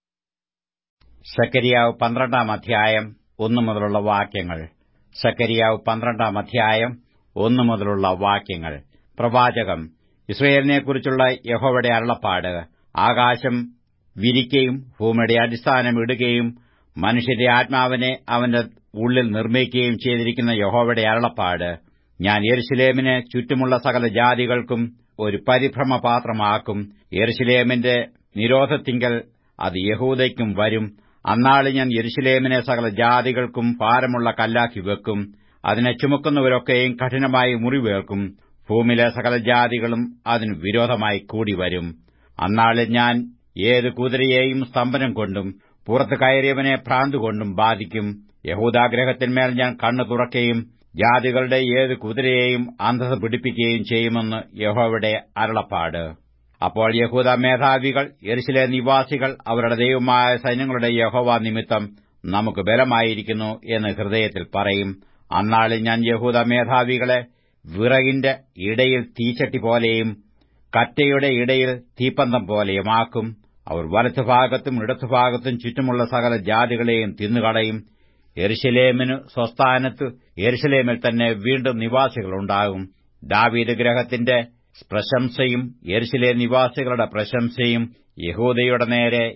A: സെക്കരിയാവ് 12-ാം അധ്യായം 1 മുതലുള്ള വാക്യങ്ങൾ. സെക്കരിയാവ് 12-ാം അധ്യായം 1 മുതലുള്ള വാക്യങ്ങൾ. പ്രവാചകം. ഇസ്രായേലിനെക്കുറിച്ചുള്ള യഹോവയുടെ അരുളപ്പാട്. ആകാശം വിരിക്കുകയും ഭൂമിയുടെ അടിസ്ഥാനം ഇടുകയും മനുഷ്യന്റെ ആത്മാവിനെ അവന്റെ ഉള്ളിൽ നിർമ്മിക്കുകയും ചെയ്തിരിക്കുന്ന യഹോവയുടെ അരുളപ്പാട്. ഞാൻ യെരൂശലേമിനെ ചുറ്റുമുള്ള സകല ജാതികൾക്കും ഒരു പരിഭ്രമപാത്രമാക്കും. യെരൂശലേമിന്റെ നിരോധത്തിങ്കൽ അത് യഹൂദയ്ക്കും വരും. അന്നാളിൽ ഞാൻ യെരൂശലേമിനെ സകല ജാതികൾക്കും ഭാരമുള്ള കല്ലാക്കി വെക്കും. അതിനെ ചുമക്കുന്നവരൊക്കെയും കഠിനമായി മുറിവേൽക്കും. ഭൂമിയിലെ സകല ജാതികളും അതിന് വിരോധമായി കൂടിവരും. അന്നാളിൽ ഞാൻ ഏത് കുതിരയെയും സ്തംഭനം കൊണ്ടും പുറത്തു കയറിയവനെ ഭ്രാന്തുകൊണ്ടും ബാധിക്കും. യഹൂദാഗൃഹത്തിന്മേൽ ഞാൻ കണ്ണു തുറക്കുകയും ജാതികളുടെ ഏത് കുതിരയെയും അന്ധത പിടിപ്പിക്കുകയും ചെയ്യുമെന്ന് യഹോവയുടെ അരുളപ്പാട്. അപ്പോൾ യഹൂദ മേധാവികൾ യെരൂശലേം നിവാസികൾ അവരുടെ ദൈവമായ സൈന്യങ്ങളുടെ യഹോവ നിമിത്തം നമുക്ക് ബലമായിരിക്കുന്നു എന്ന് ഹൃദയത്തിൽ പറയും. അന്നാളിൽ ഞാൻ യഹൂദ മേധാവികളെ വിറകിന്റെ ഇടയിൽ തീച്ചട്ടി പോലെയും കറ്റയുടെ ഇടയിൽ തീപ്പന്തം പോലെയുമാക്കും. അവർ വലത്തുഭാഗത്തും ഇടത്തുഭാഗത്തും ചുറ്റുമുള്ള സകല ജാതികളെയും തിന്നുകളയും. യെരൂശലേമിനു സ്വസ്ഥാനത്ത് യെരൂശലേമിൽ തന്നെ വീണ്ടും നിവാസികളുണ്ടാകും. ദാവീദ് ഗൃഹത്തിന്റെ പ്രശംസയും യെരൂശലേം നിവാസികളുടെ പ്രശംസയും യഹൂദയുടെ നേരെ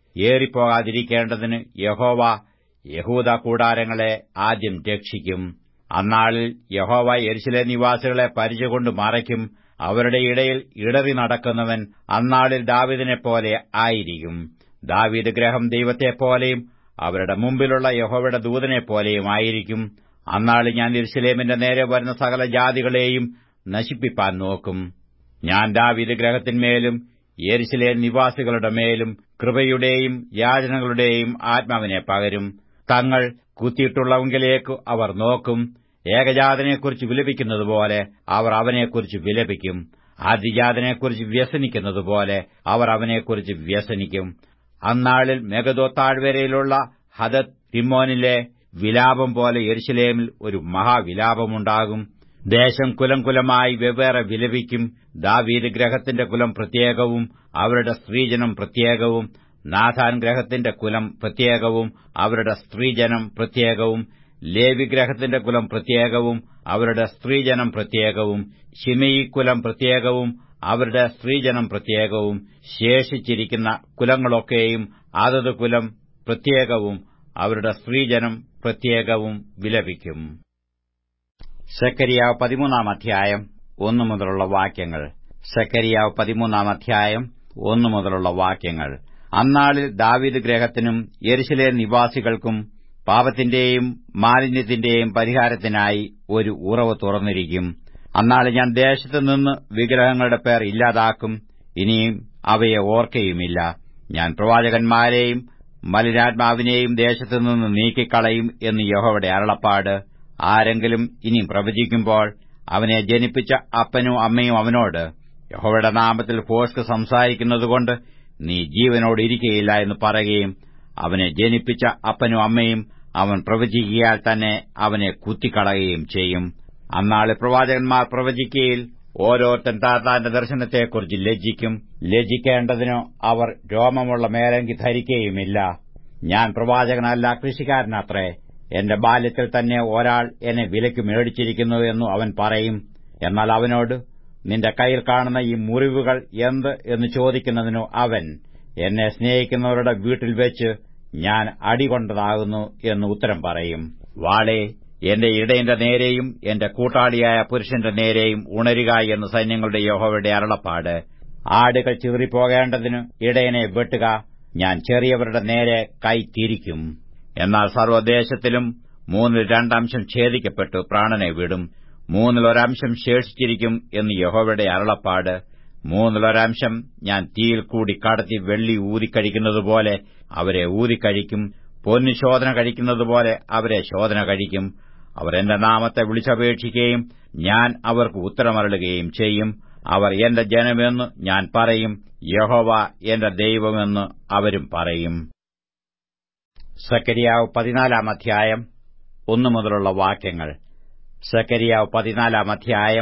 A: ഏറിപ്പോകാതിരിക്കേണ്ടതിന് യഹോവ യഹൂദ കൂടാരങ്ങളെ ആദ്യം രക്ഷിക്കും. അന്നാളിൽ യഹോവ യെരൂശലേം നിവാസികളെ പരിചകൊണ്ട് മറയ്ക്കും. അവരുടെ ഇടയിൽ ഇടറി നടക്കുന്നവൻ അന്നാളിൽ ദാവീദിനെപ്പോലെ ആയിരിക്കും. ദാവീദ് ഗൃഹം ദൈവത്തെപ്പോലെയും അവരുടെ മുമ്പിലുള്ള യഹോവയുടെ ദൂതനെപ്പോലെയും ആയിരിക്കും. അന്നാളിൽ ഞാൻ യെരൂശലേമിന്റെ നേരെ വരുന്ന സകല ജാതികളെയും നശിപ്പിപ്പാൻ നോക്കും. ഞാൻ ദാവീദ് ഗൃഹത്തിന്മേലും യെരൂശലേം നിവാസികളുടെ മേലും കൃപയുടെയും യാചനകളുടെയും ആത്മാവിനെ പകരും. തങ്ങൾ കുത്തിയിട്ടുള്ളവങ്കിലേക്ക് അവർ നോക്കും. ഏകജാതനെക്കുറിച്ച് വിലപിക്കുന്നതുപോലെ അവർ അവനെക്കുറിച്ച് വിലപിക്കും. ആദ്യജാതനെക്കുറിച്ച് വ്യസനിക്കുന്നതുപോലെ അവർ അവനെക്കുറിച്ച് വ്യസനിക്കും. അന്നാളിൽ മെഗദോ താഴ്വരയിലുള്ള ഹദദ് റിമ്മോനിലെ വിലാപം പോലെ യെരൂശലേമിൽ ഒരു മഹാവിലാപമുണ്ടാകും. ദേശം കുലം കുലമായി വെവ്വേറെ വിലപിക്കും. ദാവീദ് ഗൃഹത്തിന്റെ കുലം പ്രത്യേകവും അവരുടെ സ്ത്രീജനം പ്രത്യേകവും, നാഥാൻ ഗൃഹത്തിന്റെ കുലം പ്രത്യേകവും അവരുടെ സ്ത്രീജനം പ്രത്യേകവും, ലേവി ഗൃഹത്തിന്റെ കുലം പ്രത്യേകവും അവരുടെ സ്ത്രീജനം പ്രത്യേകവും, ശിമെയി കുലം പ്രത്യേകവും അവരുടെ സ്ത്രീജനം പ്രത്യേകവും, ശേഷിച്ചിരിക്കുന്ന കുലങ്ങളൊക്കെയും അതത് കുലം പ്രത്യേകവും അവരുടെ സ്ത്രീജനം പ്രത്യേകവും വിലപിക്കും. സെക്കരിയാവ് 13-ാം അധ്യായം 1 മുതലുള്ള വാക്യങ്ങൾ. സെക്കരിയാവ് 13-ാം അധ്യായം 1 മുതലുള്ള വാക്യങ്ങൾ. അന്നാളിൽ ദാവീദ് ഗൃഹത്തിനും യെരൂശലേം നിവാസികൾക്കും പാപത്തിന്റെയും മാലിന്യത്തിന്റെയും പരിഹാരത്തിനായി ഒരു ഉറവ് തുറന്നിരിക്കും. അന്നാളിൽ ഞാൻ ദേശത്തുനിന്ന് വിഗ്രഹങ്ങളുടെ പേർ ഇല്ലാതാക്കും. ഇനിയും അവയെ ഓർക്കയുമില്ല. ഞാൻ പ്രവാചകന്മാരെയും മലിനാത്മാവിനെയും ദേശത്തുനിന്ന് നീക്കിക്കളയും എന്ന് യഹോവയുടെ അരുളപ്പാട്. ആരെങ്കിലും ഇനി പ്രവചിക്കുമ്പോൾ അവനെ ജനിപ്പിച്ച അപ്പനും അമ്മയും അവനോട്, യഹോവയുടെ നാമത്തിൽ ഭോഷ്ക് സംസാരിക്കുന്നതുകൊണ്ട് നീ ജീവനോടിരിക്കയില്ല എന്ന് പറയുകയും അവനെ ജനിപ്പിച്ച അപ്പനും അമ്മയും അവൻ പ്രവചിക്കിയാൽ തന്നെ അവനെ കുത്തിക്കളയുകയും ചെയ്യും. അന്നാളിൽ പ്രവാചകന്മാർ പ്രവചിക്കയിൽ ഓരോരുത്തൻ താന്റെ ദർശനത്തെക്കുറിച്ച് ലജ്ജിക്കും. ലജ്ജിക്കേണ്ടതിനോ അവർ രോമമുള്ള മേലങ്കി ധരിക്കുകയുമില്ല. ഞാൻ പ്രവാചകനല്ല, കൃഷിക്കാരനത്രേ. എന്റെ ബാല്യത്തിൽ തന്നെ ഒരാൾ എന്നെ വിലയ്ക്ക് മേടിച്ചിരിക്കുന്നു എന്നു അവൻ പറയും. എന്നാൽ അവനോട്, നിന്റെ കയ്യിൽ കാണുന്ന ഈ മുറിവുകൾ എന്ത് എന്ന് ചോദിക്കുന്നതിനു അവൻ, എന്നെ സ്നേഹിക്കുന്നവരുടെ വീട്ടിൽ വെച്ച് ഞാൻ അടികൊണ്ടതാകുന്നു എന്ന് ഉത്തരം പറയും. വാളേ, എന്റെ ഇടയന്റെ നേരെയും എന്റെ കൂട്ടാളിയായ പുരുഷന്റെ നേരെയും ഉണരുക എന്ന് സൈന്യങ്ങളുടെ യഹോവയുടെ അരുളപ്പാട്. ആടുകൾ ചിതറിപ്പോകേണ്ടതിന് ഇടയനെ വെട്ടുക. ഞാൻ ചെറിയവരുടെ നേരെ കൈ തിരിക്കും. എന്നാൽ സർവ്വദേശത്തിലും 2/3 ഛേദിക്കപ്പെട്ടു പ്രാണനെ വിടും. 1/3 ശേഷിച്ചിരിക്കും എന്ന് യഹോവയുടെ അരുളപ്പാട്. മൂന്നിലൊരംശം ഞാൻ തീയിൽ കൂടി കടത്തി വെള്ളി ഊതിക്കഴിക്കുന്നതുപോലെ അവരെ ഊതിക്കഴിക്കും. പൊന്നു ശോധന കഴിക്കുന്നതുപോലെ അവരെ ശോധന കഴിക്കും. അവർ എന്റെ നാമത്തെ വിളിച്ചപേക്ഷിക്കുകയും ഞാൻ അവർക്ക് ഉത്തരമരുളുകയും ചെയ്യും. അവർ എന്റെ ജനമെന്ന് ഞാൻ പറയും, യഹോവ എന്റെ ദൈവമെന്ന് അവരും പറയും. സെക്കരിയാവ് 14 അധ്യായം 1 മുതലുള്ള വാക്യങ്ങൾ. സെക്കരിയാവ് 14 അധ്യായം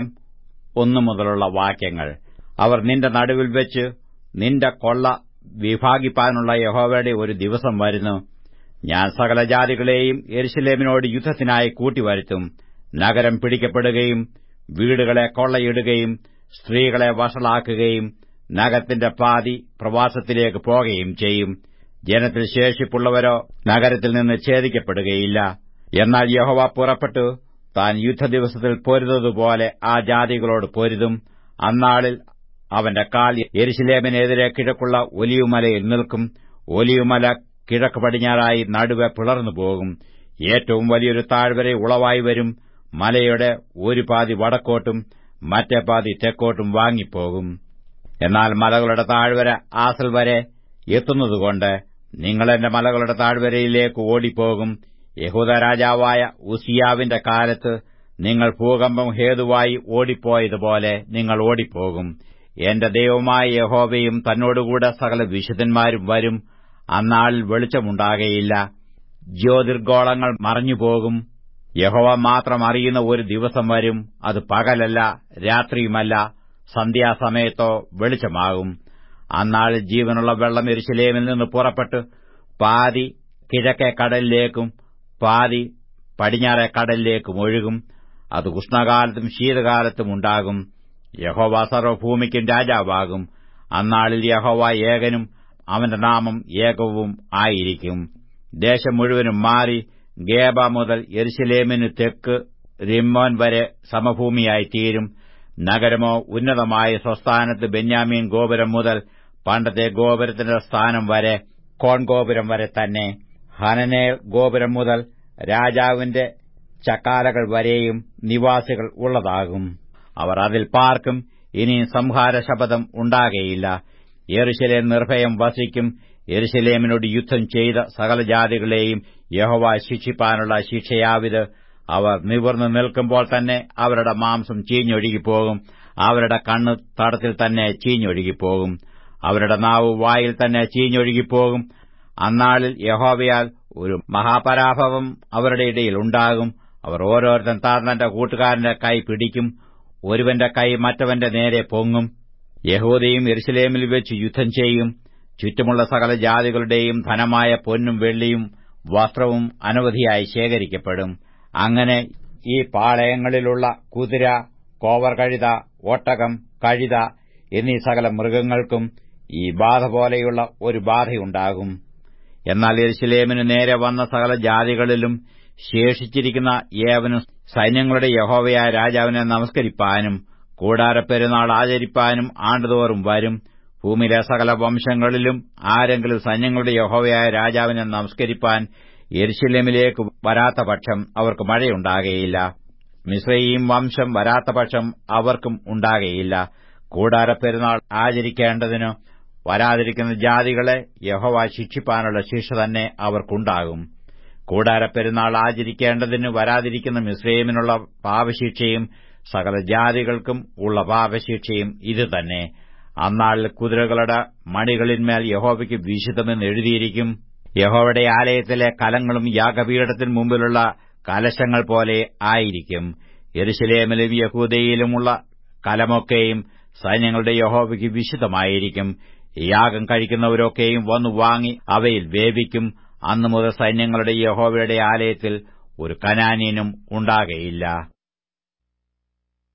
A: 1 മുതലുള്ള വാക്യങ്ങൾ. അവർ നിന്റെ നടുവിൽ വെച്ച് നിന്റെ കൊള്ള വിഭാഗിപ്പാനുള്ള യഹോവയുടെ ഒരു ദിവസം വരുന്നു. ഞാൻ സകല ജാതികളെയും യെരൂശലേമിനോട് യുദ്ധത്തിനായി കൂട്ടിവരുത്തും. നഗരം പിടിക്കപ്പെടുകയും വീടുകളെ കൊള്ളയിടുകയും സ്ത്രീകളെ വഷളാക്കുകയും നഗരത്തിന്റെ പാതി പ്രവാസത്തിലേക്ക് പോകുകയും ചെയ്യും. ജനത്തിൽ ശേഷിപ്പുള്ളവരോ നഗരത്തിൽ നിന്ന് ഛേദിക്കപ്പെടുകയില്ല. എന്നാൽ യഹോവ പുറപ്പെട്ടു താൻ യുദ്ധദിവസത്തിൽ പൊരുതുപോലെ ആ ജാതികളോട് പൊരുതും. അന്നാളിൽ അവന്റെ കാൽ യെരൂശലേമിനെതിരെ കിഴക്കുള്ള ഒലിവുമലയിൽ നിൽക്കും. ഒലിവുമല കിഴക്ക് പടിഞ്ഞാറായി നടുവെ പിളർന്നുപോകും. ഏറ്റവും വലിയൊരു താഴ്വര ഉളവായി വരും. മലയുടെ ഒരു പാതി വടക്കോട്ടും മറ്റേ പാതി തെക്കോട്ടും വാങ്ങിപ്പോകും. എന്നാൽ മലകളുടെ താഴ്വര ആസൽ വരെ എത്തുന്നതുകൊണ്ട് നിങ്ങൾ എന്റെ മലകളുടെ താഴ്വരയിലേക്ക് ഓടിപ്പോകും. യഹൂദ രാജാവായ ഉസിയാവിന്റെ കാലത്ത് നിങ്ങൾ ഭൂകമ്പം ഹേതുവായി ഓടിപ്പോയതുപോലെ നിങ്ങൾ ഓടിപ്പോകും. എന്റെ ദൈവമായ യഹോവയും തന്നോടുകൂടെ സകല വിശുദ്ധന്മാരും വരും. അന്നാളിൽ വെളിച്ചമുണ്ടാകയില്ല, ജ്യോതിർഗോളങ്ങൾ മറഞ്ഞുപോകും. യഹോവ മാത്രം അറിയുന്ന ഒരു ദിവസം വരും. അത് പകലല്ല, രാത്രിയുമല്ല, സന്ധ്യാസമയത്തോ വെളിച്ചമാകും. അന്നാളിൽ ജീവനുള്ള വെള്ളം യെരൂശലേമിൽ നിന്ന് പുറപ്പെട്ട് പാതി കിഴക്കേ കടലിലേക്കും പാതി പടിഞ്ഞാറേ കടലിലേക്കും ഒഴുകും. അത് ഉഷ്ണകാലത്തും ശീതകാലത്തും ഉണ്ടാകും. യഹോവ സർവ്വഭൂമിക്കും രാജാവാകും. അന്നാളിൽ യഹോവ ഏകനും അവന്റെ നാമം ഏകവും ആയിരിക്കും. ദേശം മുഴുവനും മാറി ഗേബ മുതൽ യെരൂശലേമിന് തെക്ക് റിമ്മോൻ വരെ സമഭൂമിയായി തീരും. നഗരമോ ഉന്നതമായ സ്വസ്ഥാനത്ത് ബെന്യാമീൻ ഗോപുരം മുതൽ പണ്ടത്തെ ഗോപുരത്തിന്റെ സ്ഥാനം വരെ കോൺഗോപുരം വരെ തന്നെ, ഹനനേൽ ഗോപുരം മുതൽ രാജാവിന്റെ ചക്കാലകൾ വരെയും നിവാസികൾ ഉള്ളതാകും. അവർ അതിൽ പാർക്കും. ഇനി സംഹാരശപഥം ഉണ്ടാകയില്ല. യെരൂശലേം നിർഭയം വസിക്കും. യെരൂശലേമിനോട് യുദ്ധം ചെയ്ത സകല ജാതികളെയും യഹോവ ശിക്ഷിപ്പാനുള്ള ശിക്ഷയാവിത്. അവർ നിവർന്നു നിൽക്കുമ്പോൾ തന്നെ അവരുടെ മാംസം ചീഞ്ഞൊഴുകിപ്പോകും. അവരുടെ കണ്ണ് തടത്തിൽ തന്നെ ചീഞ്ഞൊഴുകിപ്പോകും. അവരുടെ നാവ് വായിൽ തന്നെ ചീഞ്ഞൊഴുകിപ്പോകും. അന്നാളിൽ യഹോവയാൽ ഒരു മഹാപരാഭവം അവരുടെ ഇടയിൽ ഉണ്ടാകും. അവർ ഓരോരുത്തൻ തന്റെ കൂട്ടുകാരന്റെ കൈ പിടിക്കും. ഒരുവന്റെ കൈ മറ്റവന്റെ നേരെ പൊങ്ങും. യഹൂദയും യെരൂശലേമിൽ വെച്ച് യുദ്ധം ചെയ്യും. ചുറ്റുമുള്ള സകല ജാതികളുടെയും ധനമായ പൊന്നും വെള്ളിയും വസ്ത്രവും അനവധിയായി ശേഖരിക്കപ്പെടും. അങ്ങനെ ഈ പാളയങ്ങളിലുള്ള കുതിര, കോവർ കഴുത, ഒട്ടകം, കഴുത എന്നീ സകല മൃഗങ്ങൾക്കും ഈ ബാധ പോലെയുള്ള ഒരു ബാധയുണ്ടാകും. എന്നാൽ യെരൂശലേമിന് നേരെ വന്ന സകല ജാതികളിലും ശേഷിച്ചിരിക്കുന്ന ഏവനും സൈന്യങ്ങളുടെ യഹോവയായ രാജാവിനെ നമസ്കരിപ്പാനും കൂടാരപ്പെരുന്നാൾ ആചരിപ്പാനും ആണ്ടുതോറും വരും. ഭൂമിയിലെ സകല വംശങ്ങളിലും ആരെങ്കിലും സൈന്യങ്ങളുടെ യഹോവയായ രാജാവിനെ നമസ്കരിപ്പാൻ യെരൂശലേമിലേക്ക് വരാത്ത പക്ഷം അവർക്ക് മഴയുണ്ടാകയില്ല. മിസ്രയീം വംശം വരാത്ത പക്ഷം അവർക്കും ഉണ്ടാകയില്ല. കൂടാരപ്പെരുന്നാൾ ആചരിക്കേണ്ടതിന് വരാതിരിക്കുന്ന ജാതികളെ യഹോവ ശിക്ഷിപ്പാനുള്ള ശിക്ഷ തന്നെ അവർക്കുണ്ടാകും. കൂടാരപ്പെരുന്നാൾ ആചരിക്കേണ്ടതിന് വരാതിരിക്കുന്ന മിസ്രയീമിനുള്ള പാപശിക്ഷയും സകല ജാതികൾക്കും ഉള്ള പാപശിക്ഷയും ഇതുതന്നെ. അന്നാളിൽ കുതിരകളുടെ മണികളിന്മേൽ യഹോവയ്ക്ക് വിശുദ്ധമെന്ന് എഴുതിയിരിക്കും. യഹോവയുടെ ആലയത്തിലെ കലങ്ങളും യാഗപീഠത്തിന് മുമ്പിലുള്ള കലശങ്ങൾ പോലെ ആയിരിക്കും. യെരൂശലേമിലും യഹൂദയിലുമുള്ള കലമൊക്കെയും സൈന്യങ്ങളുടെ യഹോവയ്ക്ക് വിശുദ്ധമായിരിക്കും. യാഗം കഴിക്കുന്നവരൊക്കെയും വന്നു വാങ്ങി അവയിൽ വേവിക്കും. അന്നുമുതൽ സൈന്യങ്ങളുടെ യഹോവയുടെ ആലയത്തിൽ ഒരു കനാന്യനും ഉണ്ടാകയില്ല.